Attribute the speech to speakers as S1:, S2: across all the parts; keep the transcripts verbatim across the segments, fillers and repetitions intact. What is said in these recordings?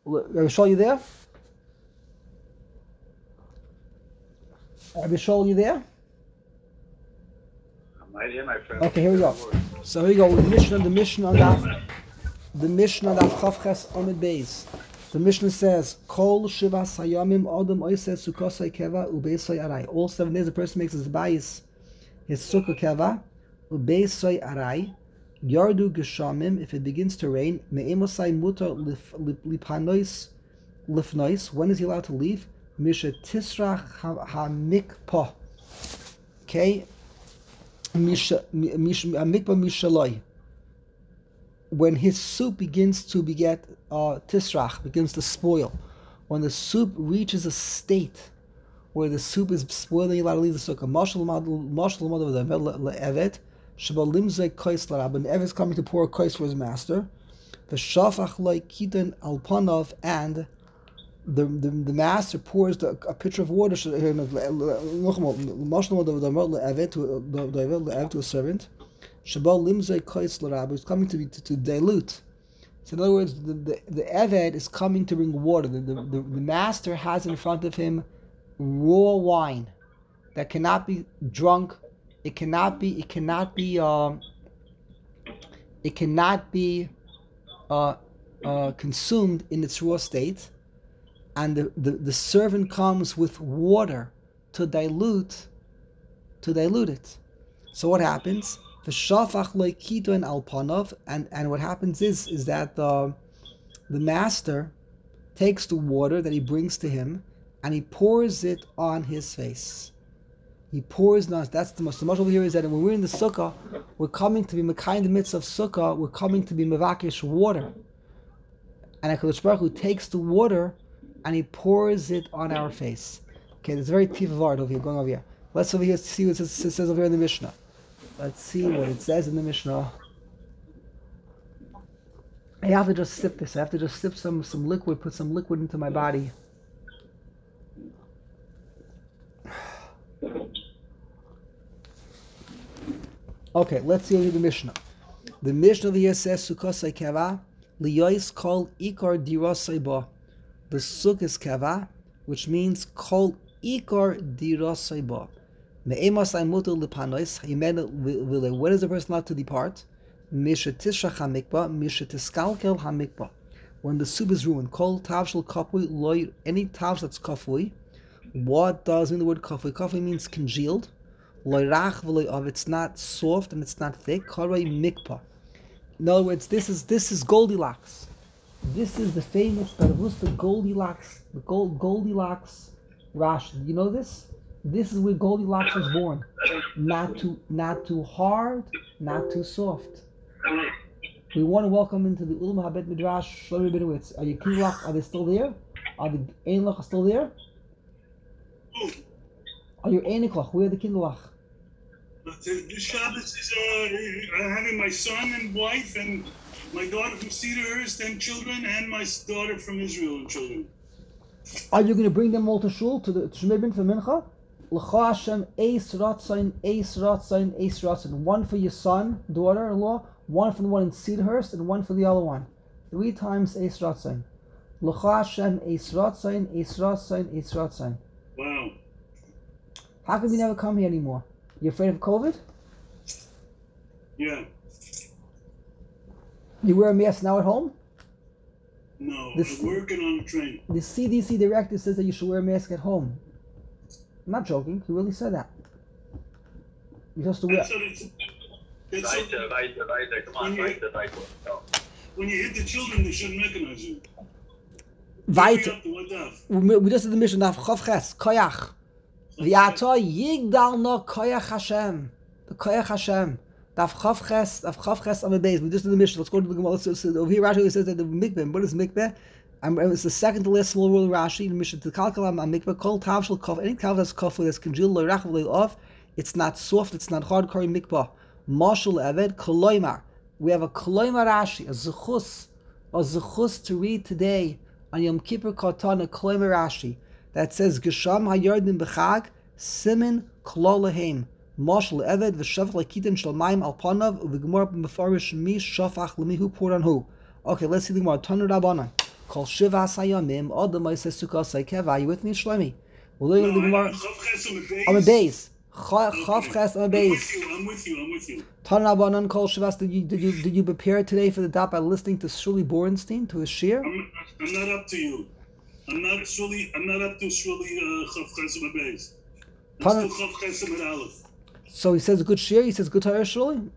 S1: Rabbi Shaul, you there? Rabbi Shaul, you there?
S2: I'm right here, my friend.
S1: Okay, here we go. So here we go. The Mishnah, the Mishnah on the the Mishnah on the Chavches Amid Beis. The Mishnah says, "Kol shivas hayamim adam oiseh sukkosay keva ubeisay arai." All seven days, a person makes his bayis, his sukkah keva ubeisay arai. Yardu geshamim. If it begins to rain, me'emosay mutar lipanois lifnois. When is he allowed to leave? Misha tisrach hamikpah. Okay. Misha mikpah mishaloi. When his soup begins to beget uh, tisrach, begins to spoil, when the soup reaches a state where the soup is spoiling, you're allowed to leave the sukkah. Mashal l'mad le'evet shebal limzei kois l'rab. When the evet is coming to pour a kois for his master, the shafach loy kitan al panav, and the, the the master pours the, a pitcher of water to a servant. Shabal limzei kois l'rab is coming to be to, to dilute. So in other words, the, the, the Eved is coming to bring water. The, the, the, the master has in front of him raw wine that cannot be drunk. It cannot be. It cannot be. Um, it cannot be uh, uh, consumed in its raw state. And the, the, the servant comes with water to dilute, to dilute it. So what happens? The shafach loikito and alpanov, and and what happens is is that the the master takes the water that he brings to him and he pours it on his face. He pours on. That's the most. The most over here is that when we're in the sukkah, we're coming to be mekayim the mitzvah of sukkah. We're coming to be mevakish water, and HaKadosh Baruch Hu takes the water and he pours it on our face. Okay, there's a very tief of art over here going over here. Let's over here see what it says, it says over here in the Mishnah. Let's see what it says in the Mishnah. I have to just sip this. I have to just sip some, some liquid, put some liquid into my body. Okay, let's see the Mishnah. The Mishnah over here says, Sukkosai keva, liyois kol ikar dirosai ba. The sukkah keva, which means kol ikar dirosai ba. When is the person allowed to depart? When the soup is ruined. Kol tavshel kafui loy, any tavsh that's kafui. What does mean the word kafui? Kafui means congealed. Loy rach v'loy of, it's not soft and it's not thick. Karei mikpa. In other words, this is this is Goldilocks. This is the famous the Goldilocks, the Gold Goldilocks Rashi. You know this? This is where Goldilocks was born. Not too, not too hard, not too soft. We want to welcome into the Ulma Habet Midrash Shlomi Benowitz. Are your Kinlach, are they still there? Are the Einlach still there? Are your Einiklach? Where are the Kinlach?
S3: This Shabbos is uh, having my son and wife and my daughter from Cedarhurst and children, and my daughter from Israel and children.
S1: Are you going to bring them all to shul, to the Shemir bin for Mincha? L'cha Hashem, eis ratzain, eis ratzain, eis ratzain. One for your son, daughter-in-law, one for the one in Cedarhurst, and one for the other one. Three times eis ratzain. L'cha Hashem, eis ratzain, eis ratzain, eis ratzain.
S3: Wow.
S1: How come you never come here anymore? You afraid of COVID?
S3: Yeah.
S1: You wear a mask now at home?
S3: No,
S1: The
S3: I'm
S1: C-
S3: working on a train.
S1: The C D C director says that you should wear a mask at home. I'm not joking. He really said that. You're supposed to wear.
S3: That's what it's, that's
S2: Right,
S3: what,
S2: right, right, come on, right, right. No.
S3: when you hit the children, they shouldn't recognize you.
S1: Weiter.
S3: Up to what daf?
S1: We we just did the mission of Chav Ches, Koyach. V'yato yigdal no Koyach Hashem. The Koyach Hashem. Daf Chav Ches, Daf Chav Ches on the base. We just did the mission. Let's go to the Gemara. Let's, let's, over here, Rashi says that the mikveh. What is mikveh? Um, it's the second to last small rule of Rashi. The mission to calculate on mikveh. Kol tav shel kof. Any tav that's kof that's congealed loyrach loyof. It's not soft. It's not hard. Kari mikveh. Mashal eved koloymar. We have a koloymar Rashi, a zechus, a zechus to read today on Yom Kippur Katan, a koloymar Rashi that says Gesham hayardim b'chag simin klolahem. Mashal eved v'shavach lakitin shalmayim alpanav uv'gemor b'mefarish mi shafach lemihu poured on who. Okay, let's see the Gemara. Tanu Rabbanan. Kol shiva sayamim adam oisei sukkah keva. Are you with me, Shlomi? We're looking at the Gemara. I'm a base. Chav ches on a base.
S3: I'm with you. I'm with you.
S1: Tanabanan kol shivas. Did you did you did you prepare today for the daf by listening to Shuli Borenstein to his shir?
S3: I'm, I'm not up to you. I'm not Shuli. I'm not up to Shuli Chav ches on a base. I'm still Chav ches on Aleph.
S1: So he says a good shir. He says good Torah Shuli.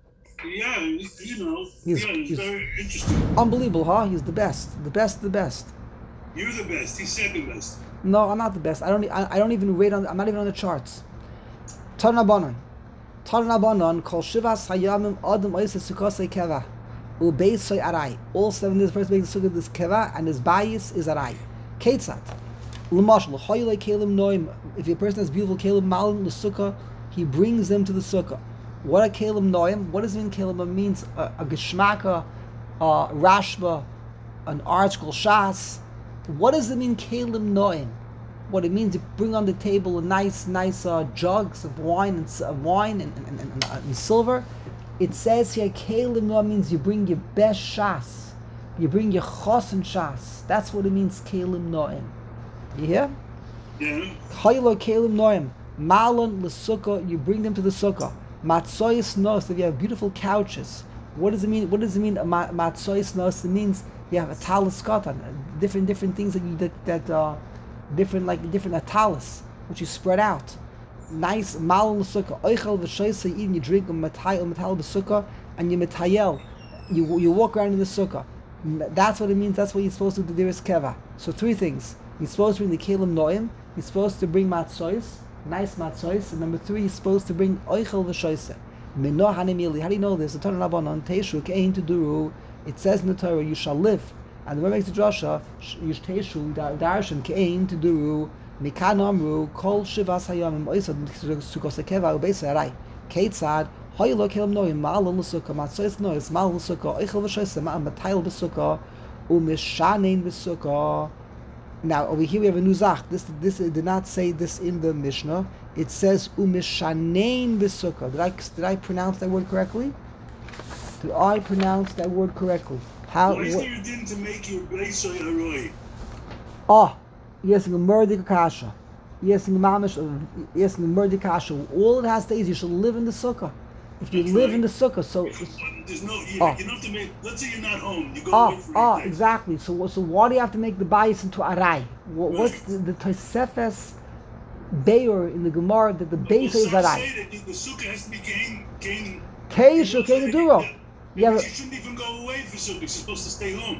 S3: Yeah, you know.
S1: He's,
S3: yeah, it's
S1: he's
S3: very interesting.
S1: unbelievable, huh? He's the best, the best, the best.
S3: You're the best. He's second best.
S1: No, I'm not the best. I don't. I, I don't even rate on. I'm not even on the charts. Tanabanan, Tanabanan. Kol shivas hayamim adam oisei sukkah keva, ubeisoi arai. All seven days, first makes the sukkah this keva, and his bias is arai. Ketzat. L'mashal hoyle kelim noim. If a person has beautiful kelim malim the sukkah, he brings them to the sukkah. What a kelim noim? What does it mean? Kelim means a, a geshmaka, a rashba, an article shas. What does it mean, kelim noim? What it means, you bring on the table a nice, nice uh, jugs of wine and uh, wine and, and, and, and, and silver. It says here, kelim noim means you bring your best shas, you bring your chos and shas. That's what it means, kelim noim. You hear?
S3: Yeah.
S1: Haylo kelim noim, malon l'sukkah. You bring them to the sukkah. Matzoyis nos. If you have beautiful couches, what does it mean? What does it mean? Matzoyis nos. It means you have a talis katan, different different things that you that, that uh, different like different atalis which you spread out. Nice malon l'sukkah. Oichel v'shoyse. Eating, you drink matayel matayel b'sukkah, and you matayel. You you walk around in the sukkah. That's what it means. That's what you're supposed to do. There is keva. So three things. You're supposed to bring the kelim noim. You're supposed to bring matzoyis. Nice matzos. And number three, he's supposed to bring oichel v'shoyse. Mino hanimili. How do you know this? The Torah Rabbanon Teishu kein to duru. It says in the Torah, you shall live. And the Rebbe makes the drasha, Yish Teishu darshan kein to duru. Mikan amru kol shivas hayamim oisad sukkos keva ubeisa arai. Keitzad hoylo kelim noim ma'alon l'sukkah matzos nois ma'alon l'sukkah oichel v'shoyse ma'am matayil b'sukkah u'mishanein b'sukkah. Now over here we have a new zach. This this did not say this in the Mishnah. It says umishanein b'sukkah. Did I did I pronounce that word correctly? Did I pronounce that word correctly? How?
S3: Why is
S1: What,
S3: there a din to make your beisoy aroi?
S1: oh, yes, in the murder kasha. Yes, in the mamish. Yes, in the murder kasha. All it has to say is you should live in the sukkah. If you
S3: That's
S1: live
S3: right.
S1: in the sukkah, so.
S3: There's no. You,
S1: Oh.
S3: you don't have to make. Let's say you're not home. You go
S1: Oh,
S3: away for
S1: oh,
S3: eight days.
S1: exactly. So, so why do you have to make the bias into arai? What, what's the, the Tosefes Beor in the Gemara that the base
S3: Well,
S1: is
S3: some
S1: arai?
S3: say that the, the sukkah has to be gain, gain.
S1: Keishu Keiduro.
S3: Yeah,
S1: Yeah,
S3: but
S1: but-
S3: you shouldn't even go away for sukkah. You're supposed to stay home.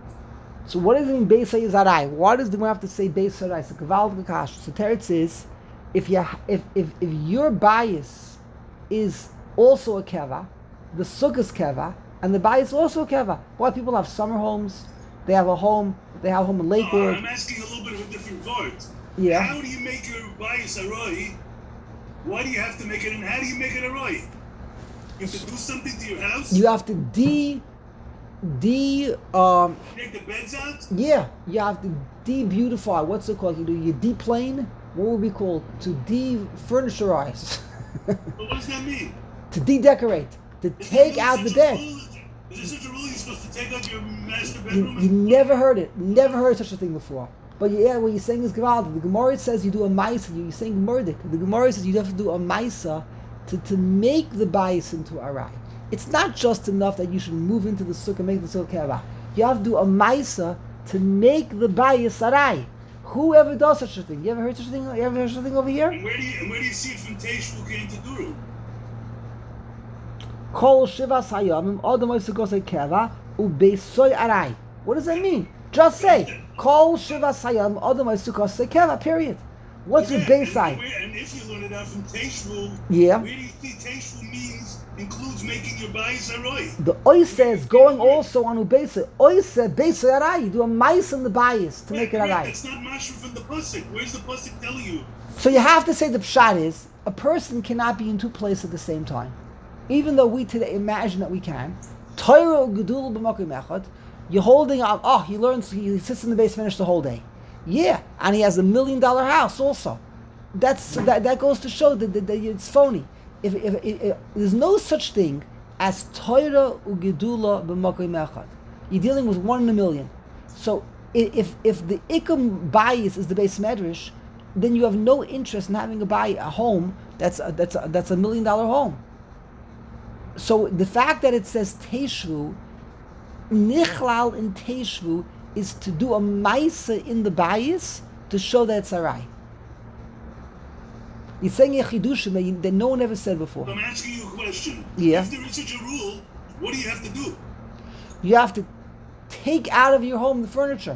S1: So what does it mean base is arai? Why does the Gemara have to say base arai? So Kaval Kash. So Teretz is if you if if if your bias is also a keva, the sukkah's keva, and the bias is also a keva. Why people have summer homes? They have a home. They have a home in
S3: No,
S1: Lakewood.
S3: I'm asking a little bit of a different part.
S1: Yeah.
S3: How do you make your bias aroi? Why do you have to make it, and how do you make it aroi? You have to do something to your house.
S1: You have to de de um
S3: Take the beds out.
S1: yeah. You have to de beautify. What's it called? You do you deplane? What would we call to de-furniturize?
S3: But what does that mean?
S1: To de-decorate, to
S3: Is
S1: take
S3: there
S1: out the
S3: such a
S1: bed.
S3: rule- Is there such a rule you're supposed to take out your master
S1: You,
S3: bedroom?
S1: you never heard it. Never heard such a thing before. But yeah, what you're saying is Gewalt. The Gemara says you do a Maisa. You're saying murdik. The Gemara says you have to do a Maisa to, to make the bias into Arai. It's not just enough that you should move into the sukkah and make the sukkah keva. You have to do a Maisa to make the bias Arai. Whoever does such a thing. You ever heard such a thing? You ever heard such a thing over here?
S3: And where do you and where do you see it from Teishvu came to Duru?
S1: Kol shivas hayamim adam oisukos keva ubesoy arai. What does that mean? Just say Kol shivas hayamim adam oisukos keva. Period. What's your
S3: Yeah,
S1: base
S3: and,
S1: side?
S3: where- and if you learn it out from Teishvu,
S1: Yeah.
S3: where do you see Teishvu means includes making your bias aroi?
S1: The oise is going also on ubesa. Oise besa arai. You do a mice in the bias to make it
S3: Wait, wait,
S1: arai.
S3: That's not mashra from the pasuk. Where's the pasuk telling you?
S1: So you have to say the pshat is a person cannot be in two places at the same time. Even though we today imagine that we can. Torah gedul b'makom echad. You're holding on. Oh, he learns. He sits in the base, finish the whole day. Yeah, and he has a million dollar house also. That's that. That goes to show that, that, that it's phony. If, if, if, if there's no such thing as Torah ugedula b'makom echad, you're dealing with one in a million. So i- if if the ikum bayis is the base medrash, then you have no interest in having a bay a home that's a, that's a, that's a million dollar home. So the fact that it says teshvu, nichlal in teshvu is to do a maisa in the bayis to show that it's arai. He's saying a chidushim that, you- that no one ever said before.
S3: I'm asking you a question.
S1: Yeah.
S3: If there is such a rule, what do you have to do?
S1: You have to take out of your home the furniture.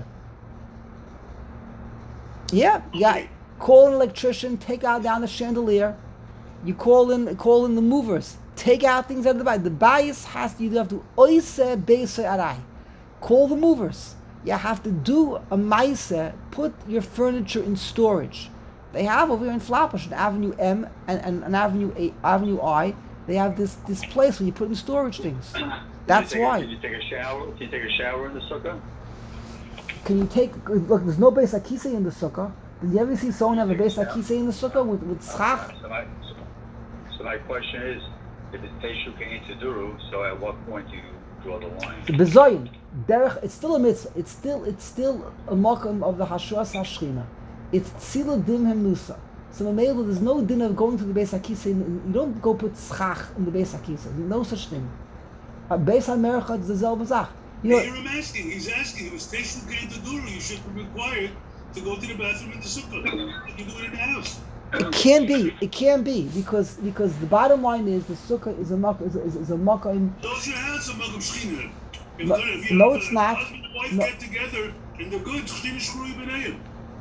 S1: Yeah, yeah. Call an electrician, take out down the chandelier. You call in call in the movers. Take out things out of the bayis. The bayis has to, you have to oise beise arai. Call the movers. You have to do a maise, put your furniture in storage. They have over here in Flatbush, in Avenue M and, and, and Avenue A, Avenue I, they have this, this place where you put in storage things. That's
S2: Can you take
S1: why.
S2: A, can you take a shower? Can you take a shower in the sukkah?
S1: Can you take, look, there's no Beis Akise in the sukkah. Did you ever see someone have a Beis Akise in the sukkah with, with schach?
S2: So my, so my question is, if it's Teshu Kein Taduru, so at what point do you draw the line?
S1: The Bezoyin, derech, it's still a mitzvah. It's still, it's still a mokum of the Hashuas HaShechina. It's tzila dim hem nusa. So Mamela, there's no din of going to the Beis Akise. You don't go put schach in the Beis Akise. No such thing. A Beis HaMercha is the zelbe zach. You know,
S3: Here I'm asking. He's asking. If it's Teshu Kein Taduru, you should be required to go to the bathroom in the sukkah. Like you do it in the house.
S1: it can be. It can be because because the bottom line is the sukkah is a mak is a, is, is a makom.
S3: Those your house are Malcolm Schchiner. If
S1: No-
S3: they're- if you
S1: no,
S3: have
S1: it's
S3: a
S1: not.
S3: Husband and wife
S1: No.
S3: get together and they're good. Schchiner shkuru b'neiim.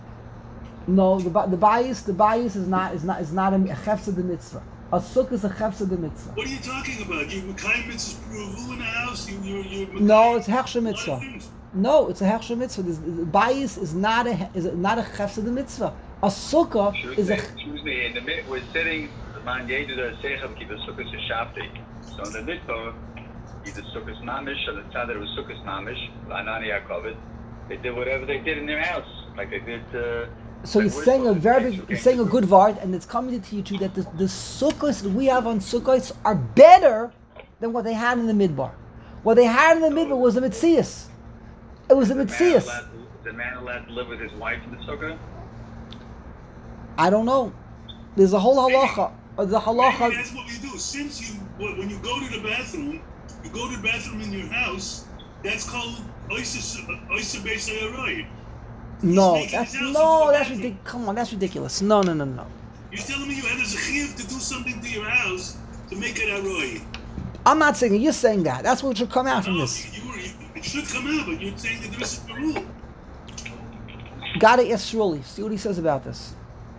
S1: No, the ba- the bias the bias is not is not is not a chefsa de mitzvah. A sukkah is a chefsa de mitzvah.
S3: What are you talking about? You Mekayim mitzvahs pruvu in the house. You you you.
S1: No, it's hechsha
S3: A lot
S1: mitzvah.
S3: of things.
S1: No, it's a hechsha mitzvah. This, the bias is not a is not a chefsa de mitzvah. A sukkah is a
S2: Excuse me, in the mid, we're sitting, the man Yedu the Sechab keep the sukkahs to Shafti. So in the mitzvah, either sukkahs namish, or the tzad that was sukkahs namish, Lanani Yaakov, they did whatever they did in their house. Like they did, uh,
S1: So
S2: like
S1: he's
S2: we're
S1: saying a
S2: supposed to
S1: very
S2: take
S1: big,
S2: Teshu
S1: he's
S2: Kein
S1: saying a
S2: Taduru.
S1: good vart, and it's coming to teach you that the, the sukkahs that we have on sukkahs are better than what they had in the midbar. What they had in the midbar was the mitzias. It was the
S2: Is the man
S1: mitzias.
S2: allowed to- is the man allowed to live with his wife in the sukkah?
S1: I don't know. There's a whole halacha. uh, The
S3: Maybe
S1: halacha.
S3: that's what we do. Since you, when you go to the bathroom, you go to the bathroom in your house. That's called oisa oisa beisayaroi.
S1: No,
S3: making
S1: that's
S3: his house
S1: no,
S3: into a
S1: that's
S3: bathroom.
S1: ridiculous. Come on, that's ridiculous. No, no, no, no.
S3: You're telling me you had a zechiv to do something to your house to make it aroi.
S1: I'm not saying it. You're saying that. That's what should come out from
S3: No,
S1: this.
S3: you were, it should come out, but you're saying that there isn't a rule.
S1: Gotta ask Shirley. See what he says about this.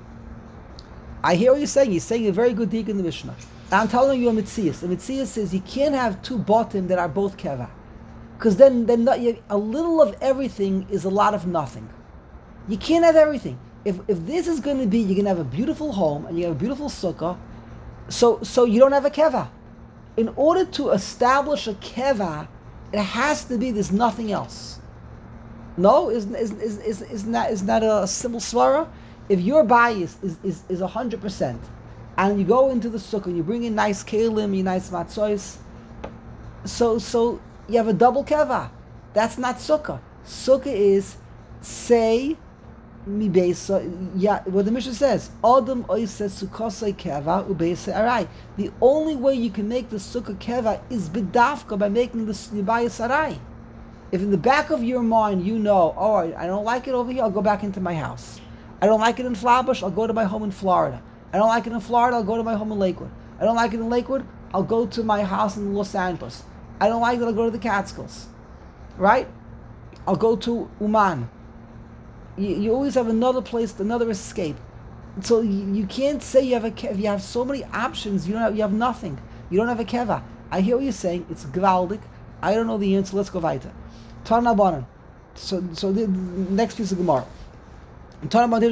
S1: I hear what you're saying. He's saying a very good dig in the Mishnah. And I'm telling you a Mitzias. The Mitzias says you can't have two bottom that are both keva. Because then, then not, you, a little of everything is a lot of nothing. You can't have everything. If if this is going to be, you're going to have a beautiful home and you have a beautiful sukkah, so so you don't have a keva. In order to establish a keva, it has to be there's nothing else. No, is is is is is not is not a simple svara. If your bias is is is a hundred percent, and you go into the sukkah and you bring in nice kalim, you nice matzos, so so you have a double keva. That's not sukkah. Sukkah is say mi beisa. Yeah, what the Mishnah says. Adam oises sukkosai keva ubeisa arai. The only way you can make the sukkah keva is bidafka by making the bias arai. If in the back of your mind you know, all right, I don't like it over here, I'll go back into my house. I don't like it in Flatbush, I'll go to my home in Florida. I don't like it in Florida, I'll go to my home in Lakewood. I don't like it in Lakewood, I'll go to my house in Los Angeles. I don't like it, I'll go to the Catskills. Right? I'll go to Uman. You, you always have another place, another escape. So you, you can't say you have a kev. You have so many options, you don't have, you have nothing. You don't have a keva. I hear what you're saying, it's gewaldig. I don't know the answer, let's go weiter. Tana Banan. So, so the, the next piece of Gemara. Tana Banan,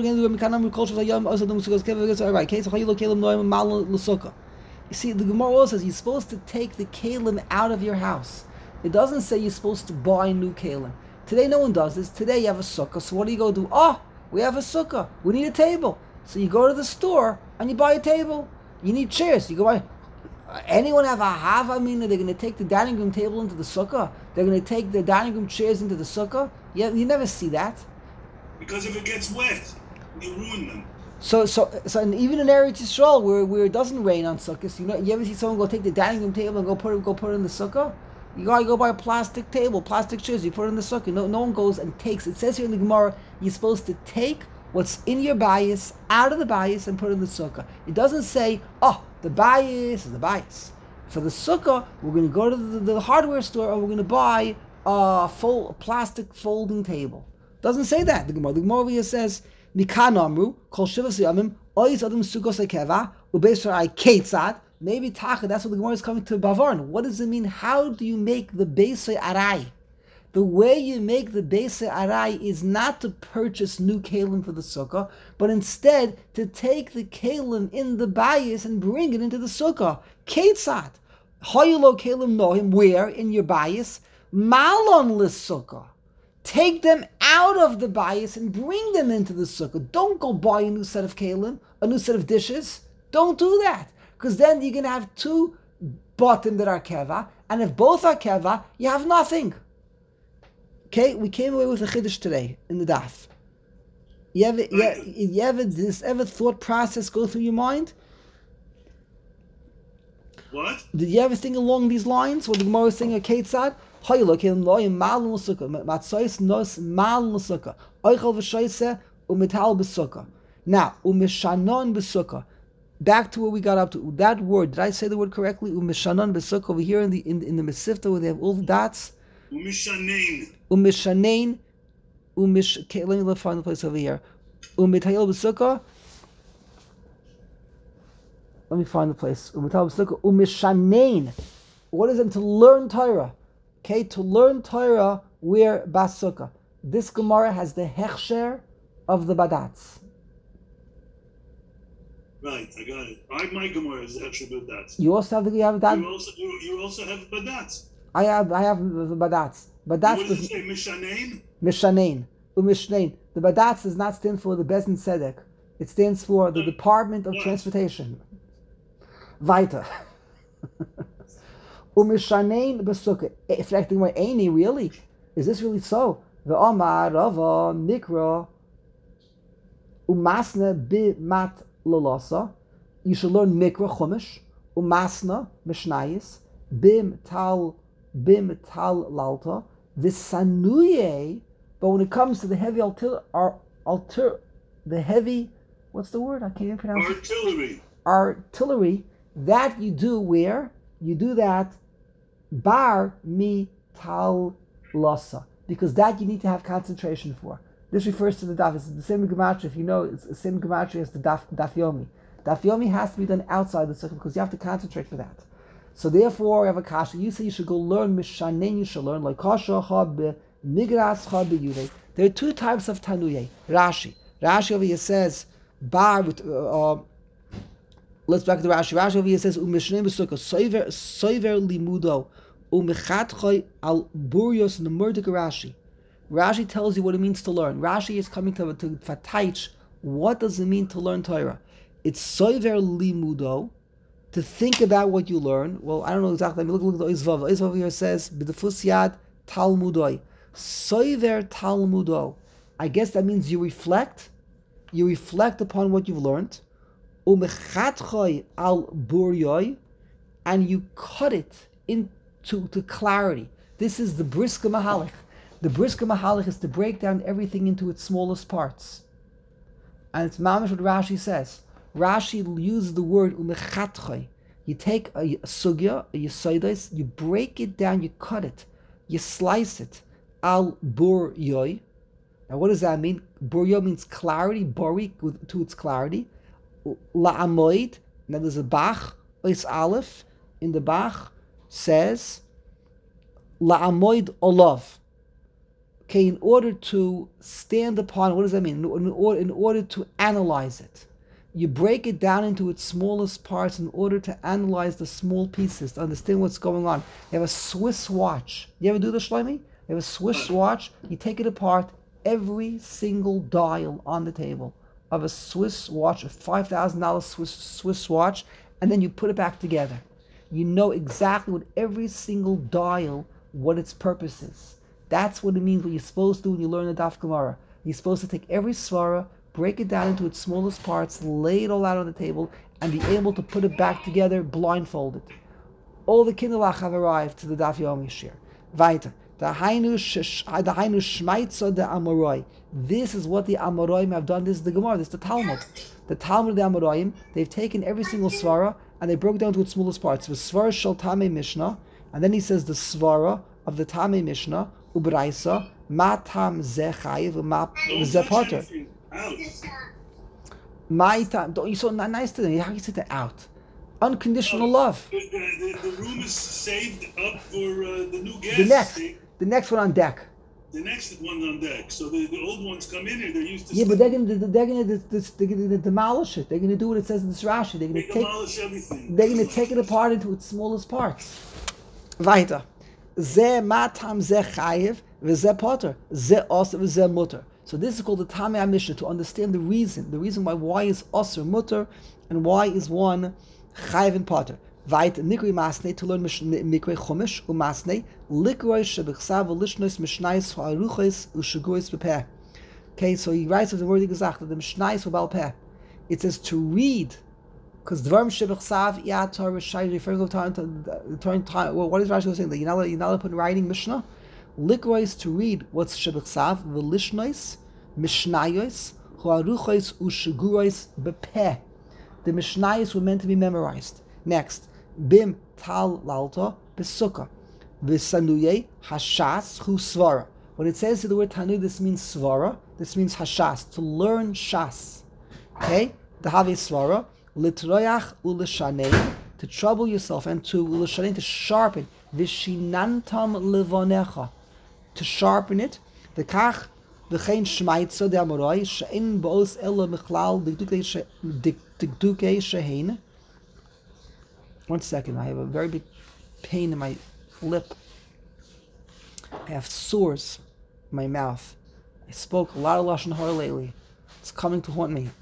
S1: you see, the Gemara also says you're supposed to take the kalim out of your house. It doesn't say you're supposed to buy new kalim. Today no one does this. Today you have a sukkah, so what do you go do? Oh, we have a sukkah. We need a table. So you go to the store and you buy a table. You need chairs. You go buy. Anyone have a hava? I mean, they're going to take the dining room table into the sukkah. They're going to take the dining room chairs into the sukkah. Yeah, you never see that.
S3: Because if it gets wet, you ruin them.
S1: So, so, so, and even in Eretz Yisrael, where, where it doesn't rain on Sukkot, you know, you ever see someone go take the dining room table and go put it, go put it in the Sukkah? You gotta go buy a plastic table, plastic chairs. You put it in the Sukkah. No, no one goes and takes. It says here in the Gemara, you're supposed to take what's in your bias out of the bias and put it in the Sukkah. It doesn't say, oh, the bias is the bias. For the Sukkah, we're going to go to the, the hardware store and we're going to buy a full a plastic folding table. Doesn't say that. The Gemara, the Gemara here says, Mikan amru kol shivas yamim ois adam sukkos ekeva ubeisrai ketzad. Maybe tacha. That's what the Gemara is coming to Bavarn. What does it mean? How do you make the beisei arai? The way you make the beisei arai is not to purchase new kalim for the sukkah, but instead to take the kalim in the bayis and bring it into the sukkah. Ketzad. Hoyelo kalim nohim. Where in your bayis? Malon l'sukkah. Take them out of the bias and bring them into the sukkah. Don't go buy a new set of kalim, a new set of dishes. Don't do that. Because then you're going to have two bottom that are keva, and if both are keva, you have nothing. Okay, we came away with a chiddush today in the daf. You ever, you, ever, you ever, this ever thought process go through your mind?
S3: What?
S1: Did you ever think along these lines? What the Gemara is saying, okay, tzad? Now, umishanein b'sukkah. Back to where we got up to. That word, did I say the word correctly? Umishanon b'sukkah. Over here in the in, in the Mesivta where they have all the dots.
S3: Umishanein.
S1: Umishanein. Umish. Okay, let me find the place over here. Umitayel b'sukkah. Let me find the place. Umitayel b'sukkah. Umishanein. What is it? To learn Torah. Okay, to learn Torah, we're Basukah. This Gemara has the hechsher of the Badatz.
S3: Right, I got it. I, my Gemara is the hechsher of Badatz.
S1: You also have the you have that.
S3: You also you, you also have Badatz.
S1: I have I have the Badatz. Badatz
S3: What does
S1: does
S3: it say? Mishanein.
S1: Mishanein umishnein. The Badatz does not stand for the Bezin Tzedek. It stands for the Department of
S3: What?
S1: Transportation. Weiter. Umishanein b'sukkah. Affecting my Aini, really? Is this really so? The Omar Rava Nikra Umasna bimat lalasa. You should learn Mikra Chumash. Umasna Mishnayis Bim Tal Bim Tal Lalta. Visanuye. But when it comes to the heavy alter, alter the heavy, what's the word? I can't even pronounce it.
S3: Artillery.
S1: Artillery. That you do where? You do that bar mi tal lasa, because that you need to have concentration for. This refers to the daf. It's the same gematria. If you know, it's the same gematria as the daf, daf yomi. Daf yomi has to be done outside the sukkah because you have to concentrate for that. So therefore, we have a kasha. You say you should go learn mishanein. You should learn like kasha chab migras chab yude. There are two types of tanuye. Rashi. Rashi over here says bar with. Uh, uh, Let's back to Rashi. Rashi over here says umishnei b'sukkah soiver soiver limudo umechatchoy al burios nemurdik Rashi. Rashi tells you what it means to learn. Rashi is coming to to fatayich. What does it mean to learn Torah? It's soiver limudo, to think about what you learn. Well, I don't know exactly. I mean, look, look at the Oizvav. Oizvav over here says b'defus yad talmudoi soiver talmudo. I guess that means you reflect. You reflect upon what you've learned. Umechatchoy al buryoy, and you cut it into to clarity. This is the briska mahalach. The briska mahalach is to break down everything into its smallest parts. And it's mamish what Rashi says. Rashi uses the word umechatchoy. You take a, a sugya, a yesodis, you break it down, you cut it, you slice it. Al buryoy. Now what does that mean? Buryoy means clarity, bori, to its clarity. La'amoid, now there's a Bach, Ois Aleph, in the Bach, says, La'amoid olav. Okay, in order to stand upon, what does that mean? In order, in order to analyze it. You break it down into its smallest parts in order to analyze the small pieces, to understand what's going on. You have a Swiss watch. You ever do this, Shlomi? You have a Swiss watch, you take it apart, every single dial on the table of a Swiss watch, a five thousand dollars Swiss Swiss watch, and then you put it back together. You know exactly what every single dial, what its purpose is. That's what it means, what you're supposed to do when you learn the Daf Gemara. You're supposed to take every svara, break it down into its smallest parts, lay it all out on the table, and be able to put it back together blindfolded. All the kinderlach have arrived to the Daf Yomi Shir. Weiter. The Hainu Shmaitza de Amoroi. This is what the Amoroim have done. This is the Gemara. This is the Talmud. The Talmud of the Amoroim. They've taken every single svara and they broke down to its smallest parts. The svara shel Tamei Mishnah, and then he says the svara of the Tamei Mishnah ubraisa matam ze chayiv ma ze potter. My time. You so nice to them. How you sit out? Unconditional love.
S3: The, the, the room is saved up for uh, the new guests.
S1: The next,
S3: They,
S1: the next one on deck.
S3: the next one's on deck. So the, the old ones come in and they're used to
S1: Yeah, but they're gonna they're gonna they're gonna demolish it. They're gonna do what it says in this Rashi. They're gonna
S3: they
S1: take
S3: demolish everything.
S1: they're gonna take it apart into its smallest parts. Weiter. Ze matam ze chayiv v'ze potter. Ze os v'ze mutter. So this is called the Tamei Mishnah, to understand the reason, the reason why why is os or mutter, and why is one chayiv and potter. Vait nikri masne, to learn mikre chumash umasne likroi shebechsav lishnos mishnais ha'aruches ushaguis bepeh. Okay, so he writes with the word gesagt that the mishnais were peh. It says to read, because dvarim shebechsav yatar rishai referring to time time. Well, what is Rashi saying? That you're not you're not allowed to put in writing mishnah. Likroi is to read what's shebechsav v'lishnos mishnayos ha'aruches ushaguis bepeh. The mishnayos were meant to be memorized. Next, bim tal lalta besukah v'sanuye hashas hu svara. When it says the word tanu, this means svara. This means hashas, to learn shas. Okay, the havi svara litroyach u'lishanei, to trouble yourself, and to u'lishanei, to sharpen v'shinantam levonecha, to sharpen it. The kach v'chein shmaitza de amoroi she'in bo'os ela michlal dikdukei shehein. One second, I have a very big pain in my lip. I have sores in my mouth. I spoke a lot of Lashon Hara lately. It's coming to haunt me.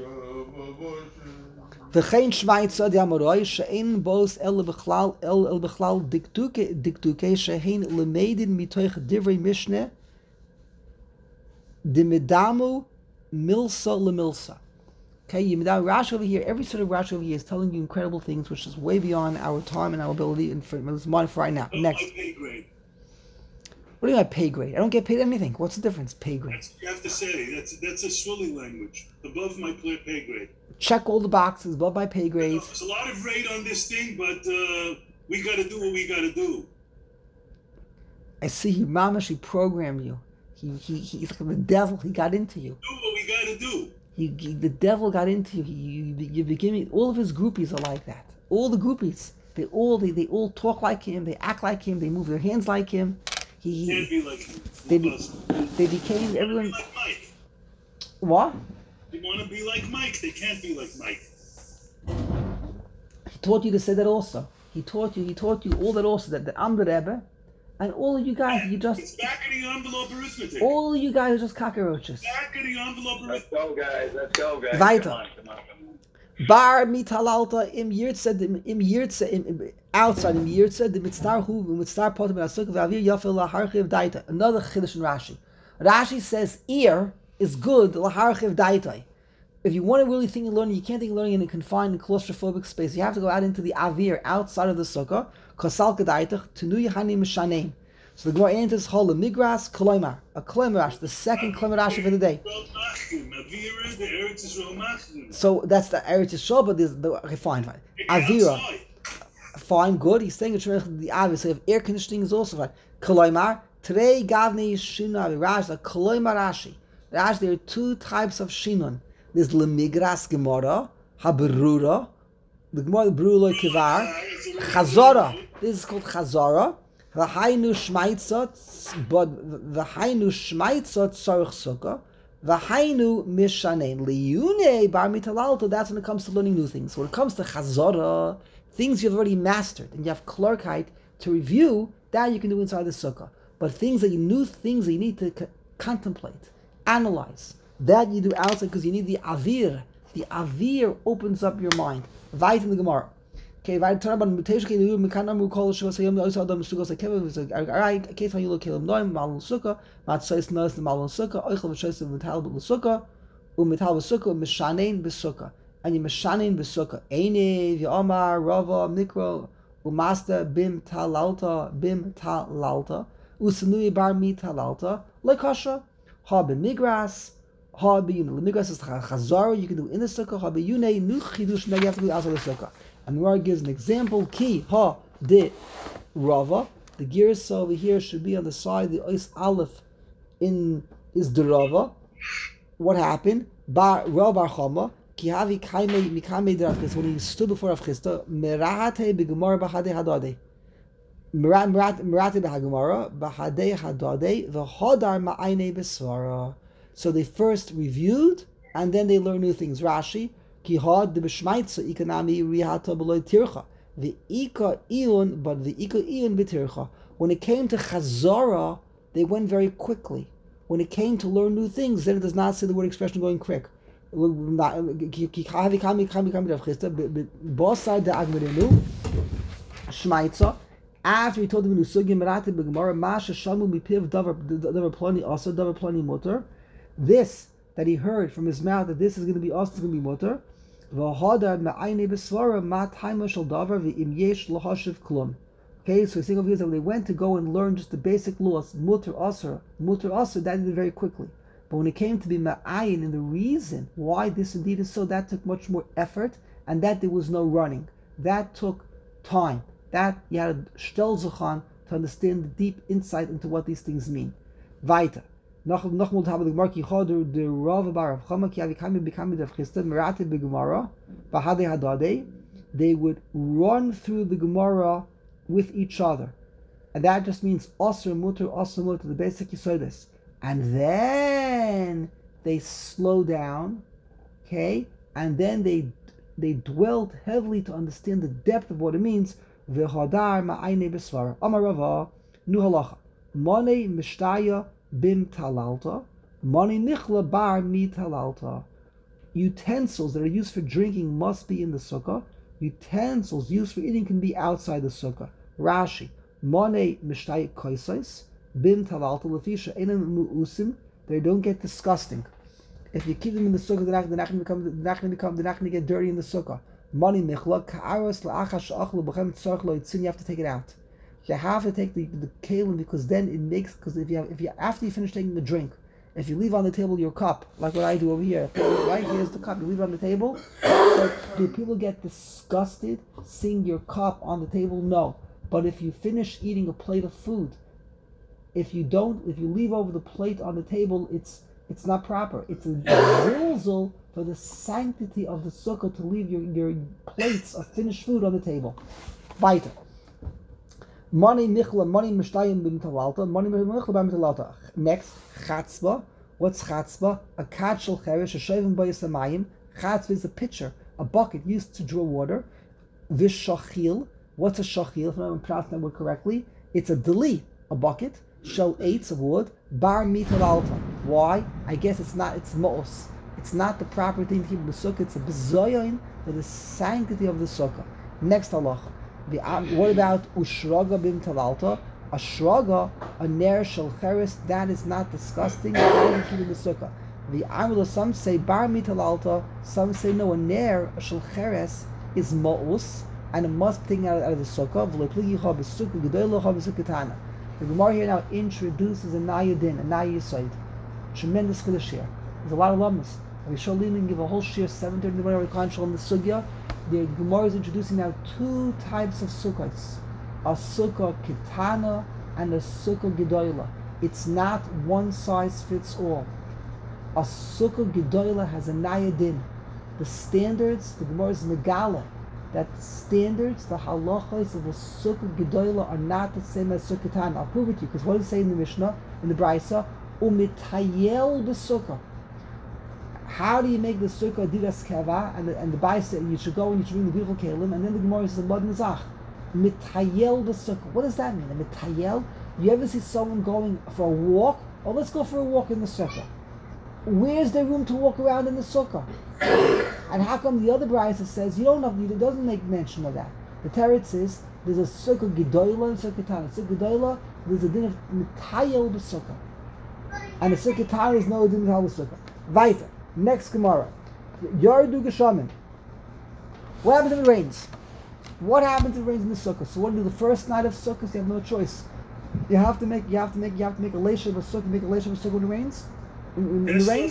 S1: V'chein shmaitza de amoroi she'in bo'os ela b'chlal el b'chlal dikdukei shehein lemeidin mitoich divrei mishneh dimidamu milsa lemilsa. Okay, you now Rashi over here, every sort of Rashi over here is telling you incredible things, which is way beyond our time and our ability, and for it's mine for right now.
S3: Oh,
S1: Next.
S3: my pay grade.
S1: What do you mean by pay grade? I don't get paid anything. What's the difference? Pay grade.
S3: That's, you have to say that's that's a Swilly language. Above my pay pay grade.
S1: Check all the boxes above my pay grade.
S3: There's a lot of rate on this thing, but uh, we got to do what we got to do.
S1: I see he mamash, he programmed you. He, he, he's like the devil. He got into you.
S3: Do what we got to do.
S1: He, he, the devil got into you. He, you, you begin. All of his groupies are like that. All the groupies, they all they, they all talk like him. They act like him. They move their hands like him. He, he
S3: Can't be like him.
S1: they, be, they became
S3: They
S1: everyone.
S3: like Mike.
S1: What?
S3: They want to be like Mike. They can't be like Mike.
S1: He taught you to say that also. He taught you. He taught you all that also. That, that I'm the Rebbe, and all of you guys, you
S3: It's
S1: just
S3: back of the envelope arithmetic.
S1: all of you guys are just cockroaches.
S3: Back of the envelope
S2: Let's
S3: arithmetic.
S2: go, guys. Let's go, guys.
S1: Weiter.
S2: Come on, come on, come on.
S1: Bar mitalalta im yirtze im im yirtze im outside im yirtze the mitzar hu mitzar potem asuk v'avir yafel laharchiv daita. Another chiddush in Rashi. Rashi says ear is good laharchiv daita. If you want to really think and learn, you can't think learning in a confined and claustrophobic space. You have to go out into the avir outside of the sukkah. Kosal kedaitach tenu yachani mishanein. So the Gemara enters whole migras koloimar, a koloimar, the second koloimar Rashi for the day. So that's the Eretz Yisrael, but there's the okay, fine, fine. Avira, fine, good. He's saying it's the obvious. So if air conditioning is also fine. Koloimar, today gavni shina Rashi, a koloimar Rashi. Rashi, there are two types of shinun. There's lemigras gemara, haberura, the gemara brula kivar, chazara. This is called chazara. V'hainu shmaitzot, but v'hainu shmaitzot tzarich sukkah. V'hainu mishanein liyune bar mitalalta. That's when it comes to learning new things. When it comes to chazara, things you've already mastered and you have klarkite to review, that you can do inside the sukkah. But things that you new things that you need to c- contemplate, analyze, that you do outside because you need the avir. The avir opens up your mind. Vayt in the Gemara. Okay, right. Turn about mutation. Okay, you can number call Shiva Sayam. The other Adam Sukkah. Like Kevin was like, all right. Okay, fine. You look Kilim Noim Malon Sukkah. Matzais Nas the Malon Sukkah. Oichel v'Shes v'Metal b'Sukkah. U'Metal b'Sukkah. Mishanein b'Sukkah. And you Mishanein b'Sukkah. Einev Yomar Rava Mikro U'Master Bim Talalta Bim Talalta U'Sanui Bar Mi Talalta Lekasha Ha b'Migras. Ha b'Yunei. The Migras is Chazara. You can do in the Sukkah. Ha b'Yunei Nuch Chidush. Now you have to do outside the Sukkah. And the Gemara gives an example. Ki ha de Rava. The girsa over here should be on the side. The Ois Aleph in is the Rava. What happened? Bar Rav Bar Chama. Ki havi kaimei mikame derafkis. When he stood before Rav Chisda, merate begemara bahade hadade. Merate behagemara bahade hadade. V'hodar ma'ayne besvara. So they first reviewed and then they learned new things. Rashi. Ki had the b'shmaitza ikanami rihata beloy tircha. The ika iun, but the ika iun b'tircha. When it came to chazara, they went very quickly. When it came to learn new things, then it does not say the word expression going quick. Shmaitza. After he told them nusugim merate b'gemara masha shamu mipiv davar davar plani also davar plani motor. This that he heard from his mouth that this is going to be also going to be motor. Okay, so think of here that they went to go and learn just the basic laws, mutter asr, mutter asr, that did it very quickly. But when it came to be ma'ayin and the reason why this indeed is so, that took much more effort, and that there was no running. That took time. That you had to stel zuchan to understand the deep insight into what these things mean. Weiter. Noch noch mal haben die Marki Khoder the Rav Bar of Chama ki avikam become the Chisda Merate beGemara bahade hadade. They would run through the Gemara with each other, and that just means Asr Mutter Asr Mutter, the basic Yisodis, and then they slow down, okay, and then they they dwelt heavily to understand the depth of what it means. V'hodar ma'ayne besvara Amar Rava nu halacha monei mishtaya bim talalta, mani nichla bar mi talalta. Utensils that are used for drinking must be in the sukkah. Utensils used for eating can be outside the sukkah. Rashi, mani mishtay kaisais bim talalta lefisha enam mu'usim. They don't get disgusting. If you keep them in the sukkah, they're not, they're not going to become, they're not going to become, they're not going to get dirty in the sukkah. Mani nichla ka'aros la'achash achlu b'chem tzarch lo yitzin. You have to take it out. You have to take the, the kalim, because then it makes, because if you have, if you after you finish taking the drink, if you leave on the table your cup, like what I do over here, right here's the cup, you leave it on the table. So do people get disgusted seeing your cup on the table? No. But if you finish eating a plate of food, if you don't, if you leave over the plate on the table, it's it's not proper. It's a zilzal for the sanctity of the sukkah to leave your, your plates of finished food on the table. Weiter. Money michla, money mishtayim bim talalta, money michla bim talalta. Next, chatzba. What's chatzba? A katshel cherish, a shavim bayasamayim. Chatzba is a pitcher, a bucket used to draw water. Vishachil. What's a shachil? If I'm pronouncing that word correctly, it's a deli, a bucket. Shel eights of wood. Bar mitalalta. Why? I guess it's not. It's mo'os. It's not the proper thing to keep in the sukkah. It's a bezoyin for the sanctity of the sukkah. Next halacha. The, um, what about ushraga bim talalta? A shraga, a ner shel cheres, that is not disgusting. How do you keep in the sukkah? The amula, some say bar mitalalta, some say no, a ner shel cheres is ma'us, and it must be taken out, out of the sukkah. The Gemara here now introduces a nayadin, a nayisayid. Tremendous chiddush here. There's a lot of lammas. We shall even give a whole shir seven thirty in the morning on the sugya. The Gemara is introducing now two types of sukkahs, a sukkah kitana and a sukkah gedoyla. It's not one size fits all. A sukkah gedoyla has a nayadin. The standards, the Gemara is megala, that the standards, the halachas of a sukkah gedoyla are not the same as sukkah kitana. I'll prove it to you, because what does it say in the Mishnah, in the Brisa? Umitayel b'sukkah. How do you make the sukkah didas keva? And the, and the Bai said you should go and you should bring the beautiful kalim. And then the Gemara says lad nizach mitayel the sukkah. What does that mean? A mitayel? You ever see someone going for a walk? Oh, let's go for a walk in the sukkah. Where's there room to walk around in the sukkah? And how come the other brisa says you don't have? It doesn't make mention of that. The teretz is there's a sukkah gedola and sukkah tana. Sukkah gedola, there's a din of mitayel b'sukkah, and the sukkah tana is no din of b'sukkah. Weiter. Next Gemara. Yardu geshamim. What happens if it rains? What happens if it rains in the sukkah? So what do you do the first night of sukkah? You have no choice. You have to make. You have to make. You have to make a leisha b'sukkah. Make a leisha b'sukkah when it rains. In, in, in the rain.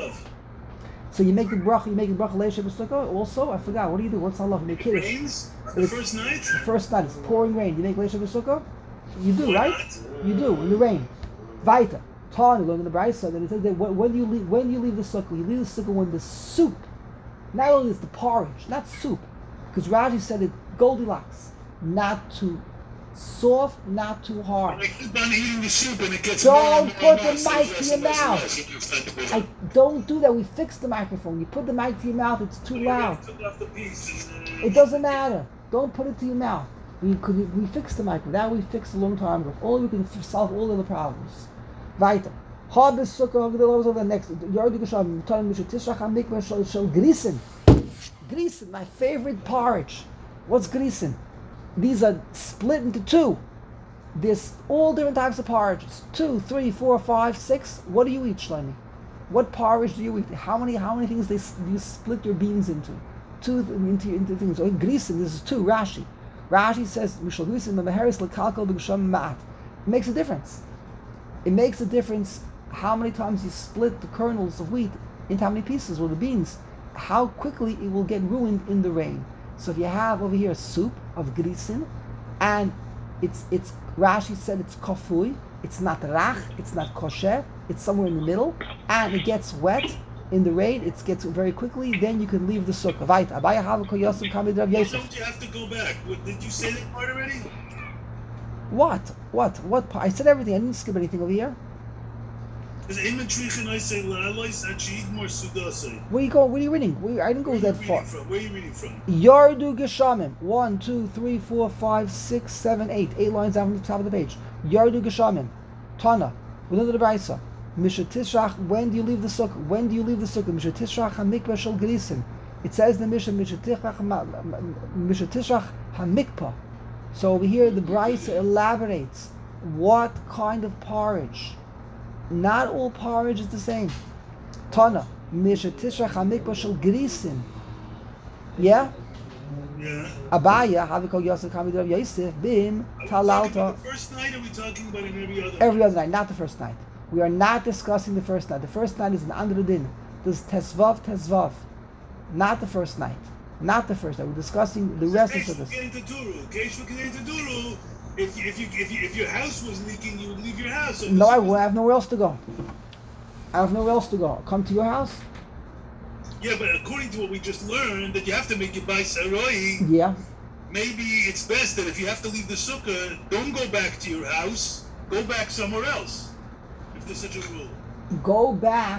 S1: So you make the bracha, you make the bracha leisha b'sukkah. Also, I forgot. What do you do? What's Allah? You make kiddush.
S3: It rains the
S1: It's-
S3: first night.
S1: The first night, it's pouring rain. You make leisha b'sukkah. You do,
S3: Why
S1: right?
S3: not?
S1: You do in the rain. Vaita, Tani, going in the brayso. Then it says that when when you leave, when you leave the sukkah, you leave the sukkah when the soup, not only is the porridge, not soup, because Raji said it Goldilocks, not too soft, not too hard.
S3: I keep on eating the soup and it gets
S1: Don't
S3: more and more
S1: put
S3: and
S1: the
S3: more,
S1: mic
S3: so
S1: to
S3: less
S1: your
S3: and less and
S1: mouth.
S3: less. You start to put
S1: I
S3: it-
S1: don't do that. We fixed the microphone. You put the mic to your mouth, it's too
S3: You
S1: loud.
S3: took off the piece and, uh,
S1: It doesn't matter. Don't put it to your mouth. We could we fixed the microphone. That we fixed a long time ago. Only we can f- solve all the other problems. Weiter. Habes sukkah over the next. Yardu geshamim. Tanim mishut tishrach hamikvah shel shel grisen. Grisen, my favorite porridge. What's grisen? These are split into two. There's all different types of porridges. Two, three, four, five, six. What do you eat, Shlomi? What porridge do you eat? How many how many things they s- do you split your beans into? Two th- into into things. Oh, grisen. This is two. Rashi. Rashi says mishal grisen memeheres lekalkal b'gsham ma'at. It makes a difference. It makes a difference how many times you split the kernels of wheat into how many pieces, or the beans, how quickly it will get ruined in the rain. So if you have over here a soup of grisin, and it's it's Rashi said it's kofui, it's not rach, it's not kosher, it's somewhere in the middle, and it gets wet in the rain, it gets very quickly, then you can leave the sukkah. Right, Abaya Havako Yosef Kamid Rav
S3: Why
S1: Yosef.
S3: don't you have to go back? What, did you say that part already?
S1: What? What? What part? I said everything, I didn't skip anything over here.
S3: Because Eamon Trichin, I say, Lalois, Achid, Mor Sudasai.
S1: Where you go? Where are you reading? Where, I didn't go
S3: Where are you
S1: that
S3: reading
S1: far.
S3: from? Where are you reading from?
S1: Yardu Geshamim. One, two, three, four, five, six, seven, eight. Eight lines down from the top of the page. Yardu Geshamim. Tana. Within the Braisa. Misha Tishrach. When do you leave the sukkah? When do you leave the sukkah? Misha Tishrach Hamikpah Shel Grisin. It says the Misha Misha Tishrach Misha Tishrach Hamikpah. So over here the Braisa elaborates what kind of porridge. Not all porridge is the same. Tana. Misha Tishrach Hamikpah Shel Grisin. Yeah?
S3: Yeah.
S1: Abaya, Havikol Yosef Kamid Rav Yosef, Bim,
S3: Are we talking
S1: Talalta.
S3: about the first night, or are we talking about in every other
S1: Every other night, not the first night. We are not discussing the first night. The first night is an under the din. This Tesvav, Tesvav. Not the first night. Not the first night. We're discussing the rest
S3: Case
S1: of
S3: for
S1: this.
S3: getting to Duru. Case for getting to Duru. If, if, you, if, you, if your house was leaking, you would leave your house. So
S1: No, I,
S3: this-
S1: will- I have nowhere else to go. I have nowhere else to go. Come to your house?
S3: Yeah, but according to what we just learned, that you have to make it by Saroi,
S1: Yeah.
S3: maybe it's best that if you have to leave the sukkah, don't go back to your house. Go back somewhere else. If there's such a rule.
S1: Go back.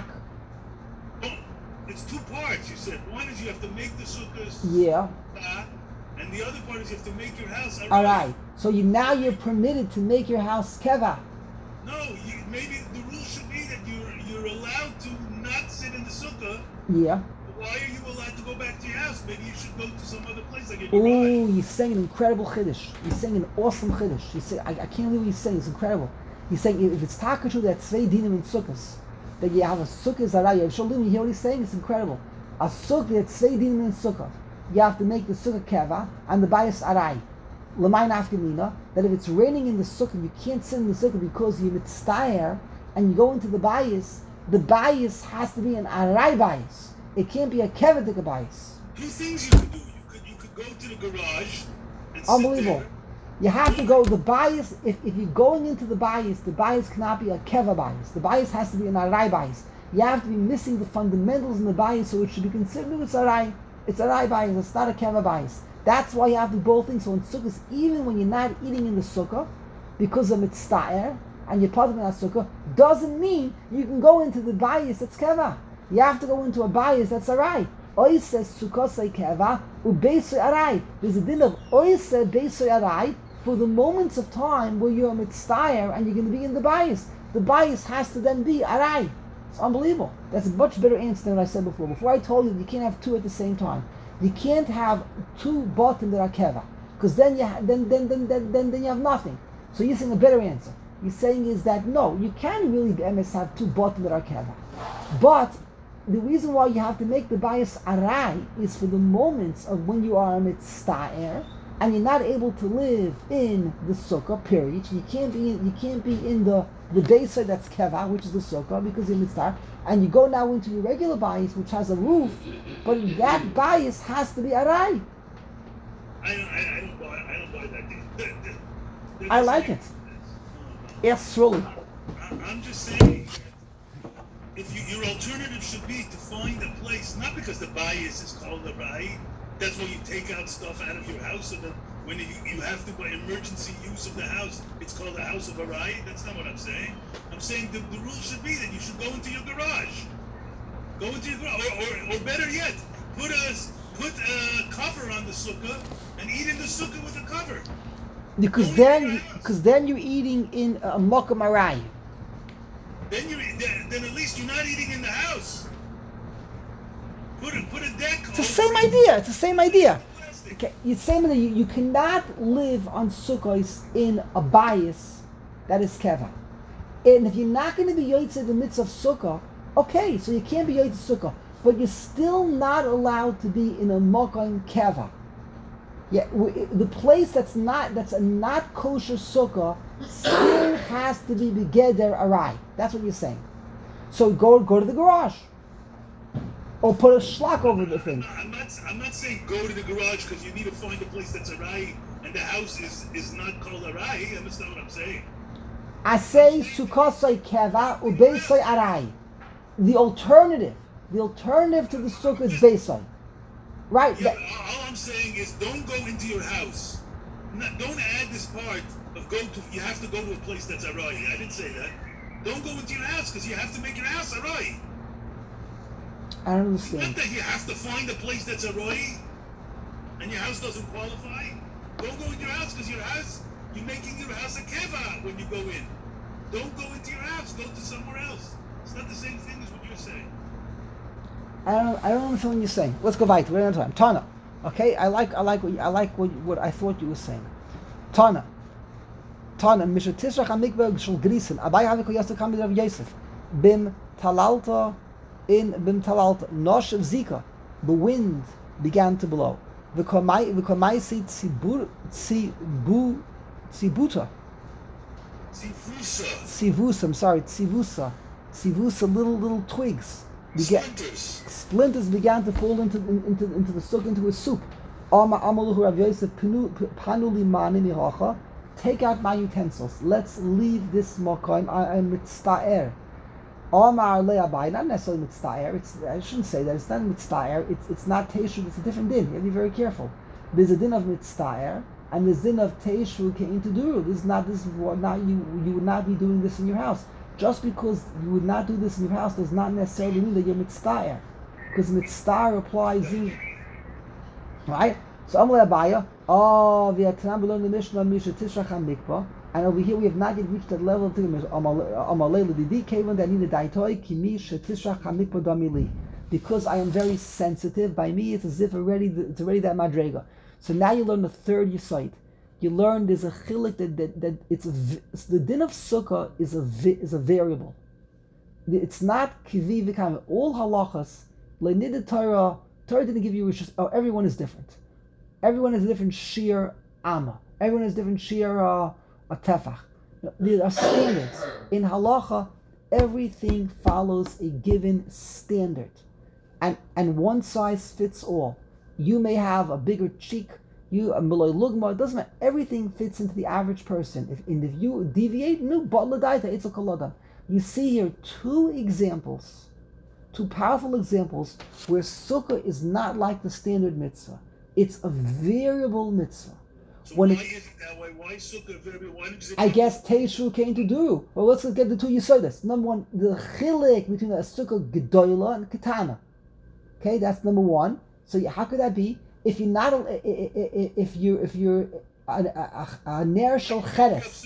S3: Oh, it's two parts, you said. One is you have to make the sukkahs,
S1: Yeah.
S3: uh, and the other part is you have to make your house.
S1: All right. So you now you're permitted to make your house keva.
S3: No, you, maybe the rule should be that you're you're allowed to not sit in the sukkah.
S1: Yeah.
S3: Why are you allowed to go back to your house? Maybe you should go to some other place like your
S1: Ooh,
S3: garage.
S1: he's saying an incredible chiddush. He's saying an awesome chiddush. He's saying, I, I can't believe what he's saying. It's incredible. He's saying if it's takashu that zwei dinim in sukkahs, that you have a sukkah zaraya. Shalom, you hear what he's saying? It's incredible. A sukkah that zwei dinim in sukkah. You have to make the sukkah keva and the bias arai. L'mayin afkamina, that if it's raining in the sukkah, you can't sit in the sukkah because you're mitztayer and you go into the bias. The bias has to be an arai bias. It can't be a kevadik bias.
S3: Two things you could do. You could you could go to the garage and sit
S1: Unbelievable.
S3: there.
S1: You have to go, the bias, if, if you're going into the bias, the bias cannot be a keva bias. The bias has to be an arai bias. You have to be missing the fundamentals in the bias, so it should be considered it's arai. It's arai bias, it's not a keva bias. That's why you have to do both things. So in sukkahs, even when you're not eating in the sukkah, because of mitztaer, and you're part of that sukkah, doesn't mean you can go into the bias that's keva. You have to go into a bias that's arai. Oise sukkosei keva, ubeisei arai. There's a din of oise beisei arai, for the moments of time where you're mitztayer and you're going to be in the bias. The bias has to then be arai. It's unbelievable. That's a much better answer than what I said before. Before I told you that you can't have two at the same time. You can't have two botim that are keva. because then you ha- then, then, then then then then you have nothing. So you're saying a better answer. You're saying is that no, you can really M S have two botim that are keva, but the reason why you have to make the bias arai is for the moments of when you are mitzta'er and you're not able to live in the sukkah. Period. You can't be in, you can't be in the the besa that's keva, which is the sukkah, because you're mitzta'er, and you go now into your regular bias, which has a roof, but that bias has to be arai.
S3: I don't, I, I don't buy, I don't buy that. They're, they're, they're
S1: I
S3: just
S1: like
S3: saying-
S1: it.
S3: No, no.
S1: Yes, slowly.
S3: I, I'm just saying, if you, your alternative should be to find a place, not because the bias is called a rai, that's why you take out stuff out of your house, so that when you, you have to, by emergency use of the house, it's called a house of a rai. That's not what I'm saying. I'm saying the, the rule should be that you should go into your garage. Go into your garage, or, or, or better yet, put a, put a cover on the sukkah and eat in the sukkah with a cover.
S1: Because then, because then you're eating in a mokum arai.
S3: Then you then, then at least you're not eating in the house. Put a put a deck.
S1: It's the same idea. It's the same idea. Okay, it's the same idea. You, you cannot live on sukkahs in a bias that is keva. And if you're not going to be yotze the mitzvah of sukkah, okay, so you can't be yotze sukkah, but you're still not allowed to be in a mokum keva. Yeah, w- the place that's not that's a not kosher sukkah still has to be begeder arai. That's what you're saying. So go go to the garage, or put a schlock over the thing.
S3: I'm not, I'm not saying go to the garage because you need to find a place that's a rai and the house is, is not called a rai. That's not what I'm saying.
S1: I say sukkosai keva ubeisai arai. The alternative, the alternative to the sukkah is beisai. Right.
S3: Yeah,
S1: that-
S3: all I'm saying is don't go into your house. Not, don't add this part of go to. You have to go to a place that's a rai. I didn't say that. Don't go into your house because you have to make your house a rai.
S1: I don't
S3: Not
S1: understand.
S3: that you have to find a place that's a rai and your house doesn't qualify. Don't go into your house because your house, you're making your house a keva when you go in. Don't go into your house. Go to somewhere else. It's not the same thing as what you're saying.
S1: I don't. I don't understand what you're saying. Let's go weiter. We're on time. Tana. Okay. I like. I like what. You, I like what. What I thought you were saying. Tana. Tana. Misha tisrach amikbel shel grisen. Abai havik yosef kamid of Yosef. Bim talalta. In bim talalta. Nosh of zika. The wind began to blow. V'komai v'komaisi tzibur tzibu tzibuta.
S3: Sifusa.
S1: Tzivusa. I'm sorry. Tzivusa. Tzivusa. Little little twigs. Began.
S3: Splinters.
S1: Splinters began to fall into into into the sukkah, into his soup. Ama amaluhu Rav Yosef panu panuli mani mihacha. Take out my utensils. Let's leave this makom. I am mitzta'er. Amar le'abai. Not necessarily mitzta'er. It's I shouldn't say that. It's not mitzta'er. It's it's not teishu. It's a different din. You have to be very careful. There's a din of mitzta'er and there's din of teishu came to do. This is not this is what not you you would not be doing this in your house. Just because you would not do this in your house does not necessarily mean that you're mitzta'er. Because mitzta'er applies you. Right? So Amr Abaya, oh, we are below the Mishnah Misha Tishrach HaMikvah, and over here we have not yet reached that level of the Amalei L'Didi Kevan that need a daitoi Kimi Shetishrach HaMikvah Damili. Because I am very sensitive, by me it's as if already it's already that madrega. So now you learn the third yesod. You learn there's a chilik that, that, that it's a, the din of sukkah is a is a variable. It's not kivi v'kam. All halachas le'nid Torah. Torah didn't give you just. Oh, everyone is different. Everyone has a different sheer amma. Everyone has different sheer uh, a tefach. There are standards in halacha. Everything follows a given standard, and and one size fits all. You may have a bigger cheek. You a malay lugma, it doesn't matter. Everything fits into the average person. If and if you deviate, no, but ladaita, it's a kolada. You see here two examples, two powerful examples where sukkah is not like the standard mitzvah. It's a variable mitzvah.
S3: So
S1: When
S3: why
S1: it-
S3: is it that way? Why sukkah very? Why did you say?
S1: I guess Teishu came to do. Well, let's get the two yisodas. Number one, the chilik between a sukkah gedola and katana. Okay, that's number one. So how could that be? If you're not, a- i- i- i- if you if you're a, a, a ner shel cheres,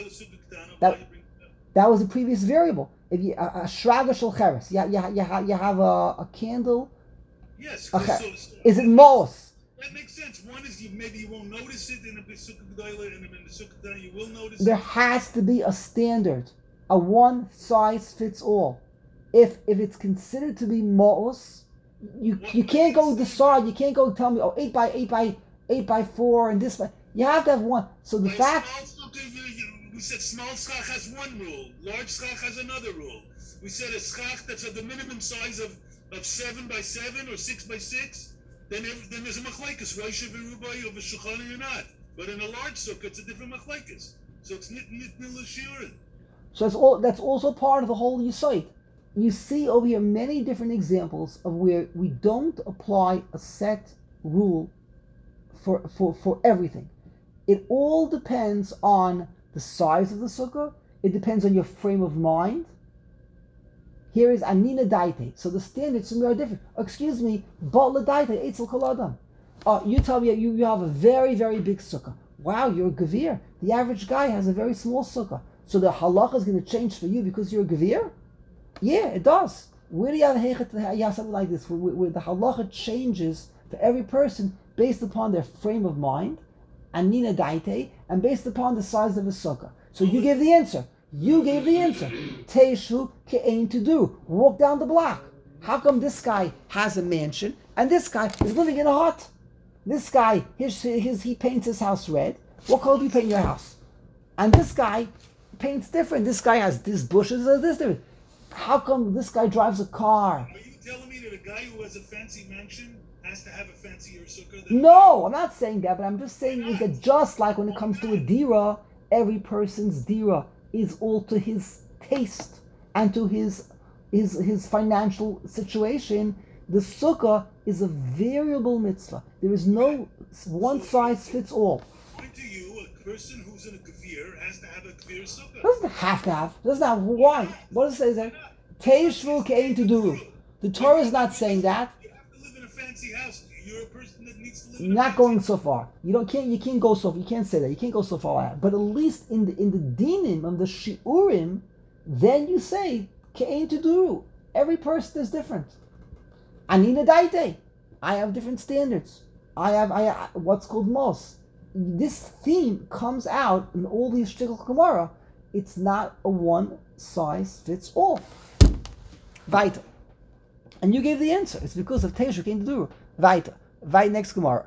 S1: That- that was a previous variable. If you a, a shraga shel cheres, you, you, you, have, you have a, a candle.
S3: Yes.
S1: Okay.
S3: So, so,
S1: Is it mos?
S3: That makes sense. One is you maybe you won't notice it in a Sukkah G'dayla, and in the Sukkah G'dayla you will notice
S1: There
S3: it.
S1: has to be a standard, a one size fits all. If if it's considered to be ma'us, you you can't go decide. You can't go tell me, oh, eight by eight by eight by four and this by. You have to have one. So the
S3: By
S1: fact.
S3: small sukkah, you, you, we said small schach has one rule, large schach has another rule. We said a schach that's at the minimum size of, of seven by seven or six by six, then if, then there's a machlekes, Rosh V'Rubai of a shulchan or not. But in a large sukkah, it's a different machlekes. So it's nit nit nilashirin.
S1: So that's all. That's also part of the whole yesod. You see over here many different examples of where we don't apply a set rule for for for everything. It all depends on the size of the sukkah. It depends on your frame of mind. Here is anina daite. So the standards are different. Excuse me, batla daite etzel kol adam. Oh, you tell me you, you have a very, very big sukkah. Wow, you're a gavir. The average guy has a very small sukkah. So the halacha is going to change for you because you're a gavir? Yeah, it does. Where do you have, a, you have something like this, where, where the halacha changes for every person based upon their frame of mind, anina daite, and based upon the size of his sukkah. So you gave the answer. You gave the answer. Teishu ke'ein to do. Walk down the block. How come this guy has a mansion and this guy is living in a hut? This guy, his, his he paints his house red. What color do you paint your house? And this guy paints different. This guy has these bushes or this different. How come this guy drives a car?
S3: Are you telling me that a guy who has a fancy mansion has to have a fancier sukkah than
S1: No, I'm not saying that, but I'm just saying is that just like when it comes to a dira, every person's dira is all to his taste and to his his his financial situation. The sukkah is a variable mitzvah. There is no one size fits all.
S3: According to you, a person who's in a kavir has to have a kavir sukkah.
S1: Doesn't have to have. Doesn't have. Why? What does it say there? Teishvu kein to do. The Torah is not saying that.
S3: You have to live in a fancy house. You're a person that needs to live in
S1: You're
S3: a
S1: not
S3: fancy
S1: going so far. You don't can't you can't go so you can't say that. You can't go so far out. But at least in the in the dinim of the shiurim, then you say kein to do. Every person is different. Anina daite. I have different standards. I have I what's called mos. This theme comes out in all these shtickl gemara. It's not a one size fits all. Weiter. And you gave the answer. It's because of Teishu came to do. Weiter. Weiter next gemara.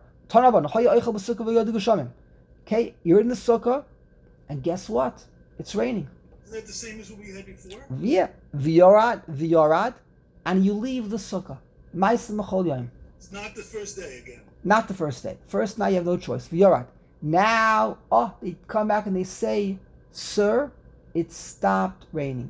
S1: Okay, you're in the sukkah, and guess what? It's raining.
S3: Isn't that the same as what we had before?
S1: Yeah. V'yorad, v'yorad, and you leave the sukkah. Ma'aseh mechol yom.
S3: It's not the first day again.
S1: Not the first day. First night you have no choice. V'yorad. Now, oh, they come back and they say, sir, it stopped raining.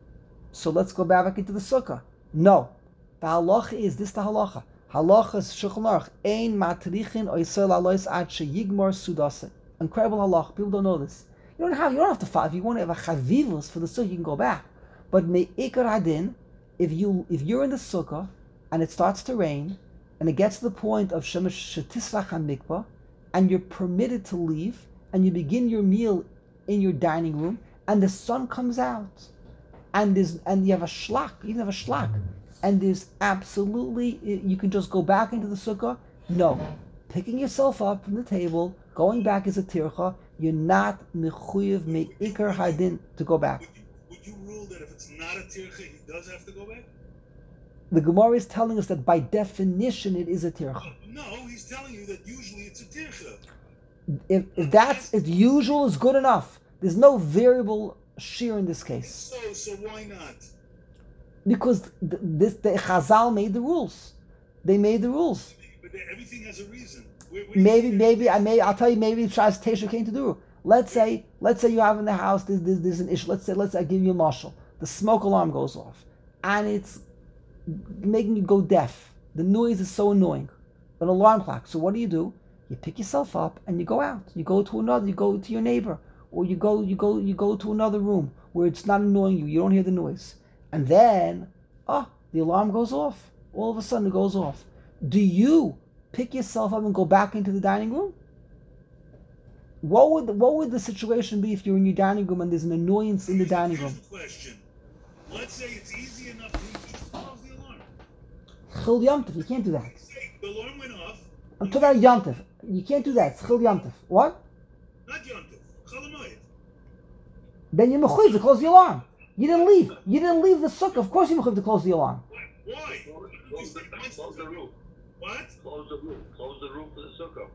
S1: So let's go back into the sukkah. No. The halacha is this the halacha. Halacha is Shulchan Aruch. Ein matrichin oisel alois ad sheyigmor sudase. Incredible halacha. People don't know this. You don't have you don't have to follow. If you want to have a chavivus for the sukkah, you can go back. But me'ikar hadin, if you if you're in the sukkah and it starts to rain and it gets to the point of shemesh shetisrach hamikvah and you're permitted to leave and you begin your meal in your dining room and the sun comes out and there's and you have a shlak, you even have a shlak, and there's absolutely you can just go back into the sukkah. No, picking yourself up from the table, going back is a tircha. You're not mechuyev me'ikar hadin to go back.
S3: Would you, would you rule that if it's not a tircha, he does have to go back?
S1: The Gemara is telling us that by definition it is a tircha.
S3: No, he's telling you that usually it's a tircha.
S1: If, if that's if usual is good enough, there's no variable shear in this case.
S3: So, so why not?
S1: Because th- this the Chazal made the rules. They made the rules.
S3: But everything has a reason. Where, where
S1: Maybe, maybe I may. I'll tell you. Maybe Shas Tesha came to do. Let's say, let's say you have in the house. There's, there's, there's an issue. Let's say, let's say I give you a marshal. The smoke alarm goes off, and it's making you go deaf. The noise is so annoying. An alarm clock. So what do you do? You pick yourself up and you go out. You go to another. You go to your neighbor, or you go, you go, you go to another room where it's not annoying you. You don't hear the noise, and then, oh, the alarm goes off. All of a sudden, it goes off. Do you pick yourself up and go back into the dining room? What would what would the situation be if you're in your dining room and there's an annoyance in the dining room?
S3: Here's the question. Let's say it's easy enough for you to just close the alarm.
S1: Chil Yom Tov, you can't do that.
S3: Say the alarm went off.
S1: I'm talking about Yom Tov. You can't do that. It's Chil Yom Tov. What?
S3: Not Yom Tov. Chalamayit.
S1: Then you're mechuyev to close the alarm. You didn't leave. You didn't leave the sukkah. Of course you're mechuyev to close the alarm.
S3: Why?
S2: Close the, close the roof.
S3: What?
S2: Close the roof. Close the roof of the sukkah.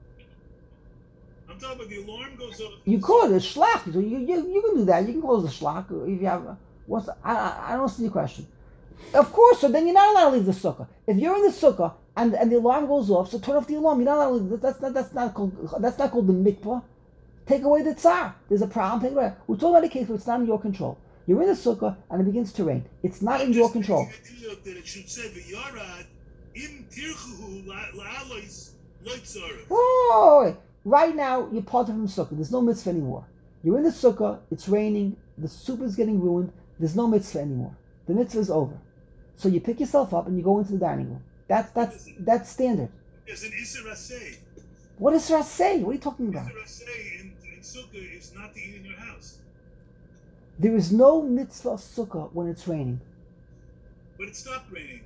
S3: I'm talking about the alarm goes off.
S1: You could. It's shlach. You, you, you can do that. You can close the shlach if you have. What's the, I, I I don't see your question. Of course. So then you're not allowed to leave the sukkah. If you're in the sukkah and and the alarm goes off, so turn off the alarm. You're not allowed to leave. That's not that's not called that's not called the mikvah. Take away the tsar. There's a problem. Take it away. We're talking about a case where it's not in your control. You're in the sukkah and it begins to rain. It's not in your control.
S3: That it should say v'yarad im tirchuhu la'alois loitzarah.
S1: Oh, right now you're part of the sukkah. There's no mitzvah anymore. You're in the sukkah. It's raining. The soup is getting ruined. There's no mitzvah anymore. The mitzvah is over. So you pick yourself up and you go into the dining room. That's that's that's standard.
S3: There's an Isser Aseh.
S1: What is Raseh? What are you talking about?
S3: Isser Aseh in, in Sukkah is not to eat in your house.
S1: There is no mitzvah of sukkah when it's raining.
S3: But it stopped raining.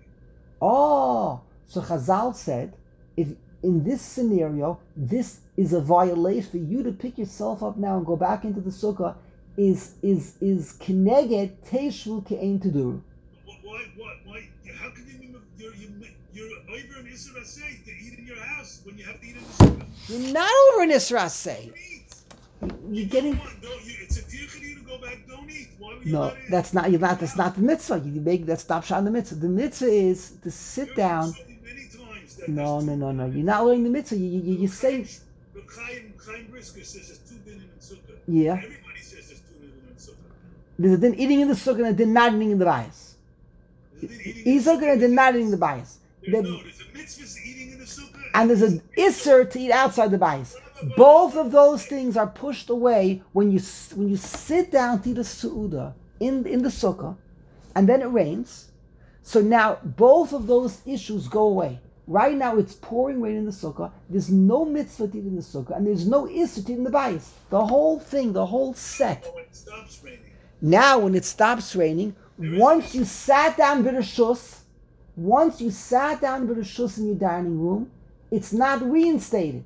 S1: Oh, so Chazal said, if in this scenario, this is a violation for you to pick yourself up now and go back into the sukkah, is is is kineged teishvu ke'ein tuduru.
S3: Why? Why? Why? How can you? You're you're you're over an Isser Aseh to eat in your house when you have to eat in the sukkah.
S1: You're not over in Isra Say. You're getting.
S3: Don't, don't, you, it's a tir for you to go back. Don't eat. Why would you
S1: No,
S3: not eat?
S1: that's not. You're not. That's not the mitzvah. You make that stop shot in the mitzvah. The mitzvah is to sit
S3: You're
S1: down.
S3: saying many times that
S1: No,
S3: there's
S1: no,
S3: two-
S1: no, no. You're not learning the mitzvah. You you you say
S3: But Chaim, Chaim Brisker says there's two dinim in sukkah.
S1: yeah.
S3: Everybody says there's two dinim in sukkah.
S1: There's a din eating in the sukkah and a din not eating in the bias.
S3: There's a din eating in
S1: He's
S3: the
S1: looking at
S3: sukkah.
S1: the not eating in the bias.
S3: There-
S1: The-
S3: No, there's a mitzvah eating in the sukkah.
S1: And there's an isser to eat outside the bias. Both of those things are pushed away when you s- when you sit down to eat a su'udah in in the sukkah, and then it rains. So now both of those issues go away. Right now it's pouring rain in the sukkah. There's no mitzvah to eat in the sukkah, and there's no isser to eat in the bias. The whole thing, the whole set.
S3: But when it stops raining,
S1: Now when it stops raining, once you sat down b'reshus, once you sat down b'reshus in your dining room, it's not reinstated.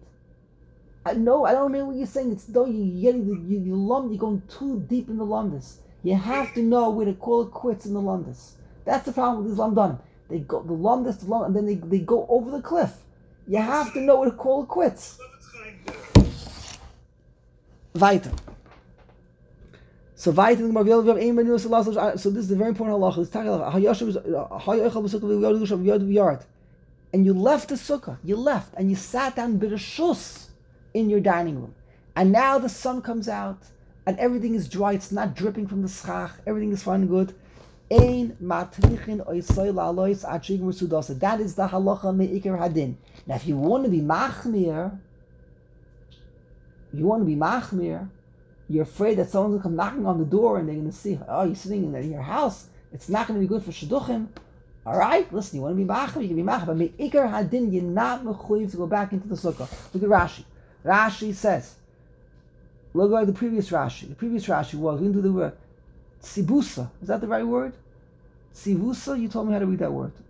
S1: I, no, I don't mean what you're saying. It's though you getting the you, you lum, you're going too deep in the lumdus. You have to know where to call it quits in the lumdus. That's the problem with these lumdanim. They go the lumdus, the lum, and then they, they go over the cliff. You have to know where to call it quits.
S3: so it's Chaim there.
S1: Weiter. So weiter. So this is the very important halacha. It's talking about hayashim, and you left the sukkah. You left and you sat down b'reshus in your dining room. And now the sun comes out and everything is dry. It's not dripping from the schach. Everything is fine and good. Ein matrichin oisay la'alois ad shigmur sudasa. That is the halacha me'ikar hadin. Now, if you want to be machmir, you want to be machmir, you're afraid that someone's going to come knocking on the door and they're going to see, oh, you're sitting in, in your house. It's not going to be good for shidduchim. All right, listen, you want to be machmir, you can be machmir. But me'ikar hadin, you're not mechuyev to go back into the sukkah. Look at Rashi. Rashi says, look at the previous Rashi. The previous Rashi was, we didn't do the word, tzibusa. Is that the right word? Tzibusa, you told me how to read that word.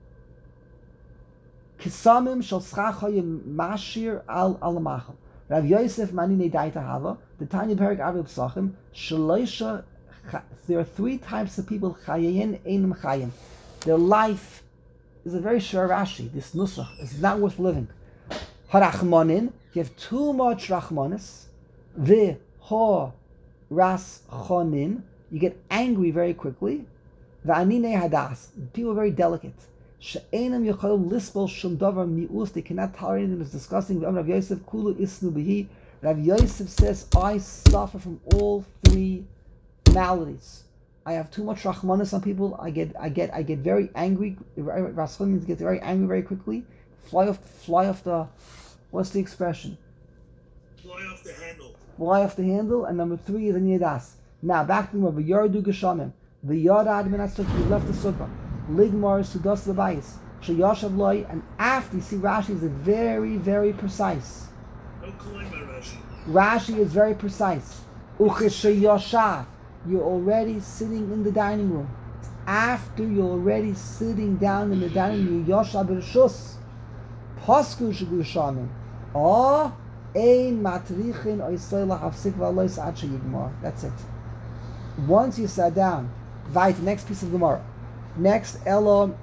S1: Kisamim shal schachayim mashir al alamachal. Rav Yosef manine daita hava. The Tanya Perik Avi Psachim. Shaloisha. There are three types of people. Chayayin einim chayim. Their life is a very sure Rashi. This nusach is not worth living. Harachmanin. You have too much rachmanis. The ho ras chonin. You get angry very quickly. Va'anine hadas. People are very delicate. She'enam yochalim lispol shum davar mi'us. They cannot tolerate anything that's disgusting. Rav Yosef kulu isnu bihi. Rav Yosef says, I suffer from all three maladies. I have too much rachmanis on people. I get, I get, I get very angry. Raschonim means get very angry very quickly. Fly off, fly off the. What's the expression?
S3: Fly off the handle.
S1: Fly off the handle. And number three is aniya das. Now back to the Yardu Geshamim. The Yarad min sukkah. You left the sukkah. Ligmar sudas lebayis. Sheyashav loy. And after you see Rashi is very very precise.
S3: Don't climb my Rashi.
S1: Rashi is very precise. Uchesheyashav. You're already sitting in the dining room. After you're already sitting down in the dining room, Yashav b'reshus. Pasku shegushamim. Oh, ein matrichin oisayla hafsik v'alois ad sheyigmar. That's it. Once you sat down, right, next piece of Gemara. Next, Elo.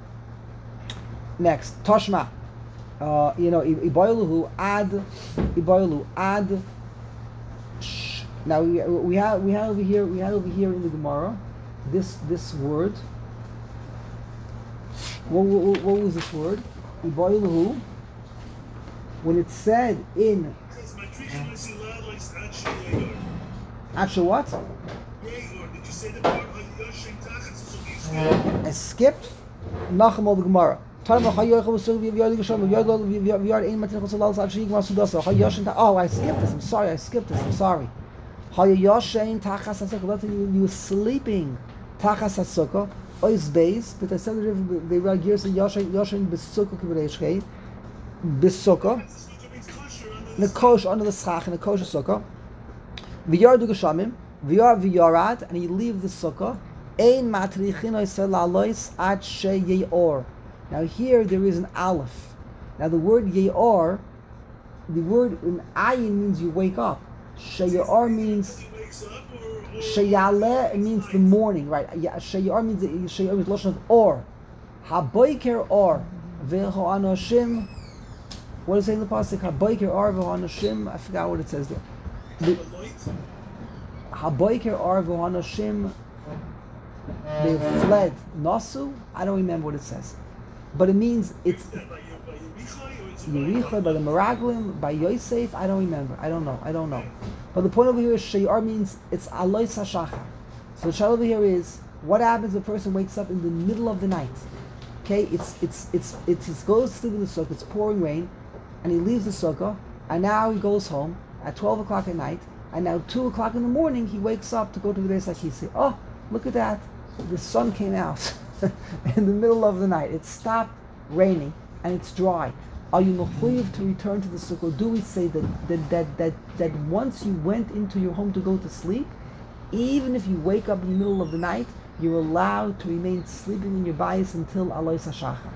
S1: Next, Toshma. Uh, you know, iboiluhu ad, iboilu ad. Sh. Now we we have we have over here we have over here in the Gemara this this word. What, what, what was this word? Iboiluhu. When it said in. Actually, what?
S3: Did you say the part of Yoshin Tachas?
S1: I skipped Nachum of the Gemara. Oh, I skipped this. I'm sorry. I skipped this. I'm sorry. You were sleeping. Tachas hasukah. Ois beis. But I said they were gears in Yoshin Yoshin besukah kibreshkei. Besukah. Nekosh under the schach and Nekosh sukkah. V'yar du geshamim. V'yar v'yarad, and you leave the sukkah. Ein matrichin oisel alois ad she yeor. Now here there is an aleph. Now the word yeor, the word in ayin means you wake up. She yeor means sheyale. It means the morning, right? She yeor means she yeor is lotion of or. Haboiker or ve'ho anoshim. What does it say in the pasuk? Haboiker or ve'ho anoshim. I forgot what it says there. The, Haboiker or ve'ho anoshim. They fled. Nasu? I don't remember what it says. But it means it's Yericho, by the Meraglim, by Yosef. I don't remember. I don't know. I don't know. But the point over here is Sheyar means it's Alois HaShachar. So the shot over here is what happens if a person wakes up in the middle of the night? Okay, it's it's it's it's he goes to sleep in the sukkah. It's pouring rain, and he leaves the sukkah, and now he goes home at twelve o'clock at night, and now two o'clock in the morning he wakes up to go to the Beis HaKisei. Oh, look at that! The sun came out in the middle of the night. It stopped raining and it's dry. Are you mechuyev to return to the sukkah? Do we say that that, that that that once you went into your home to go to sleep, even if you wake up in the middle of the night, you're allowed to remain sleeping in your bayis until Alois HaShachar?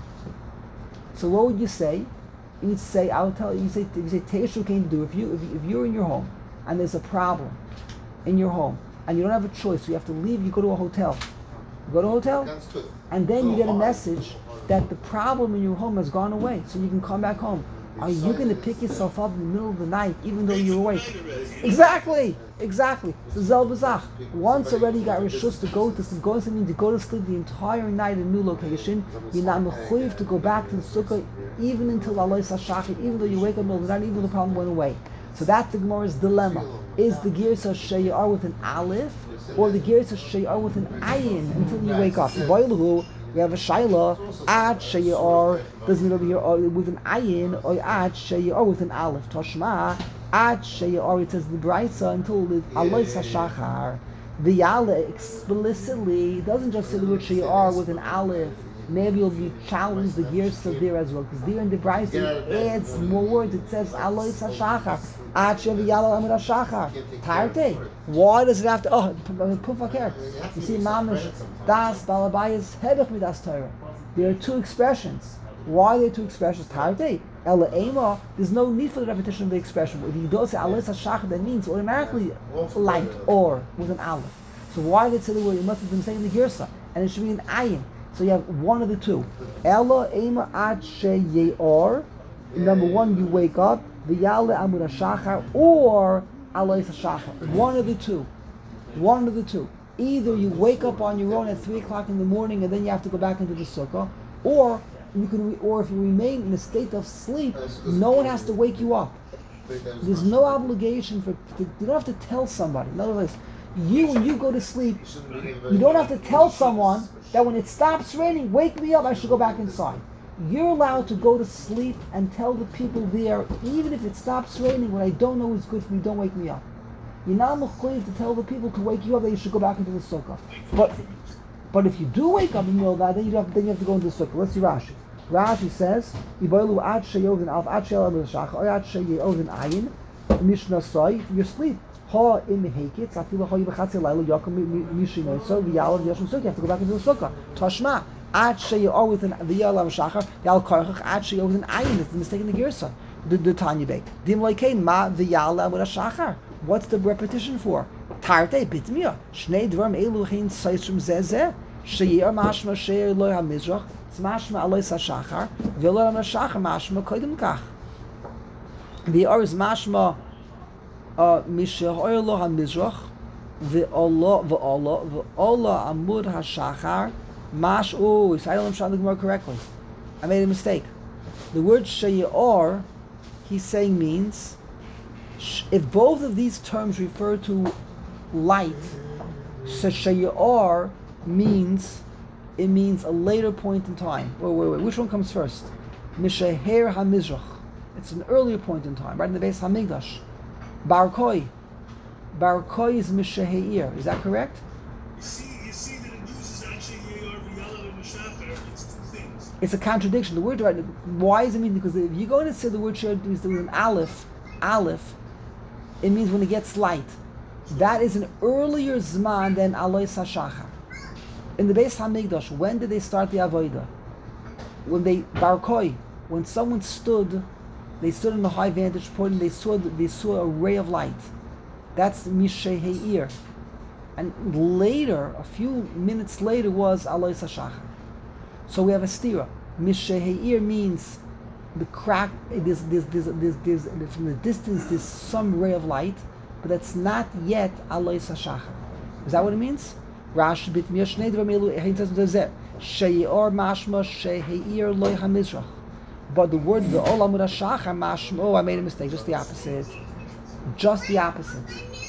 S1: So what would you say? You would say, I'll tell you, you say you say Teishu came to do if you if, you, if you're in your home and there's a problem in your home and you don't have a choice, so you have to leave, you go to a hotel. You go to a hotel, and then you get a message that the problem in your home has gone away, so you can come back home. Are you going to pick yourself up in the middle of the night, even though you're awake? Exactly, exactly. So Zel Bazach, once already you got reshus to go to sleep, going to mean to go to sleep the entire night in a new location. You're not mechuyev to go back to the sukkah even until Alois HaShachar, even though you wake up in the middle of the night, even though the problem went away. So that's the Gemara's dilemma. Is the Girsa Sheyar with an Aleph, or the Girsa Sheyar with an Ayin until you wake up? We have a Shaila, Ad Sheyar, doesn't it over here with an Ayin, or Ad Sheyar with an Aleph. Toshma, Ad Sheyar, it says the Braisa until the Alois HaShachar. The Yala explicitly doesn't just say the word Sheyar with an Aleph. Maybe you'll be challenged the Girsa there as well, because there in the Braisa it adds more words. It says Alois HaShachar. Why does it have to? Oh, pufakir. You see, mamish das balabayis hebech midas Torah. There are two expressions. Why are there two expressions? Tarte ela ema. There's no need for the repetition of the expression. If you don't say Alois HaShachar, that means automatically light or with an aleph. So why did it say the word? It must have been saying the girsa, and it should be an ayin. So you have one of the two. Ela ema ad sheyeor. Number one, you wake up. V'yale amud hashachar or Alois HaShachar. One of the two. One of the two. Either you wake up on your own at three o'clock in the morning and then you have to go back into the sukkah, or you can, re- or if you remain in a state of sleep, no one has to wake you up. There's no obligation for. You don't have to tell somebody. In other words, you when you go to sleep, you don't have to tell someone that when it stops raining, wake me up. I should go back inside. You're allowed to go to sleep and tell the people there, even if it stops raining, what I don't know is good for me, don't wake me up. You're not mechuyev to tell the people to wake you up that you should go back into the sukkah. But but if you do wake up in the middle of that, then you have, then you have to go into the sukkah. Let's see Rashi. Rashi says, Iboilu ad sheyovin alf ad sheyel amud hashachar or ad sheyovin ayin mishnah soy your sleep. Ha im hekitz afilu ha yibachatzi layla yakum mishinoso v'yalav yashim sukkah. You have to go back into the sukkah. Tashma. Ad sheyor with an v'yalav shachar. The al karchach ad sheyor with an ayin. It's the mistake in the girsa. The the Tanya bake. Dim loikein ma v'yalav with a shachar. What's the repetition for? Tarte bitmia. Shnei dvarim elu hein seisrim zezeh. Sheyor mashma sheyor loy hamizrach. It's mashma aloy sashachar. V'yalav shachar mashma kodim kach. The or is mashma misheyor lo hamizrach. V'Allah v'Allah v'Allah amud hashachar. Mash. Oh, so I don't understand the Gemara correctly. I made a mistake. The word sheyor, he's saying means, if both of these terms refer to light, sheyor means, it means a later point in time. Wait, wait, wait. Which one comes first? Misheher hamizrach. It's an earlier point in time, right in the base Hamikdash. Bar Koi. Bar Koi is misheher. Is that correct?
S3: You see, you see that it uses actually Yeyor v'Yalav and Shachar. It's two things.
S1: It's a contradiction. The word, right? Why is it mean? Because if you go to say the word sheyor with an aleph, aleph, it means when it gets light. That is an earlier zman than aloy sashachar. In the base Hamikdash, when did they start the avodah? When they bar koi, when someone stood, they stood in the high vantage point and they saw they saw a ray of light. That's misheir. And later, a few minutes later, was aloy sashachar. So we have a stira. Misheir means the crack. There's, there's, there's, there's, there's, from the distance, there's some ray of light, but that's not yet aloy sashachar. Is that what it means? Rashi bit mir shnei dvar melu hein tzad zeh sheyor mashma sheheir loy hamizrach. But the word the olam shachar mashma. Oh, I made a mistake. Just the opposite. Just the opposite.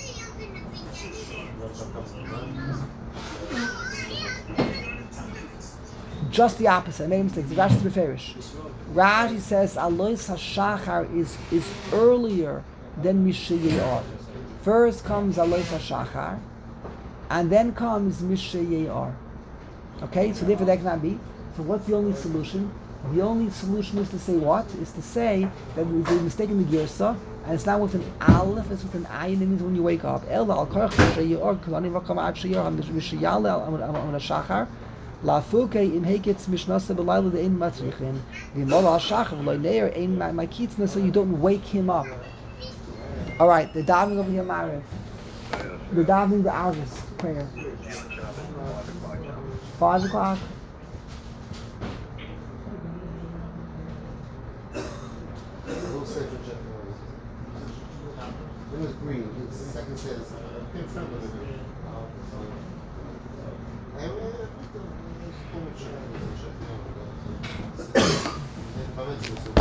S1: Just the opposite. I made a mistake. The Rashi is beferish. Rashi says alois hashachar is is earlier than misheyor. First comes alois hashachar, and then comes misheyor. Okay, so therefore that cannot be. So what's the only solution? The only solution is to say what? Is to say that there's a mistake in the girsa, and it's not with an aleph, it's with an ayin. It means when you wake up. El al karch sheyor k'lani v'kam ad sheyor mishayale al shachar. Lafuke im heketz mishnasa b'layla de'ein matrichin v'imol al shachar v'loy neir ein makitzna, so you don't wake him up. All right, the davening of the Yamarev, the davening the Arvis prayer. Five o'clock.
S4: It was green. The second says, in front of it. And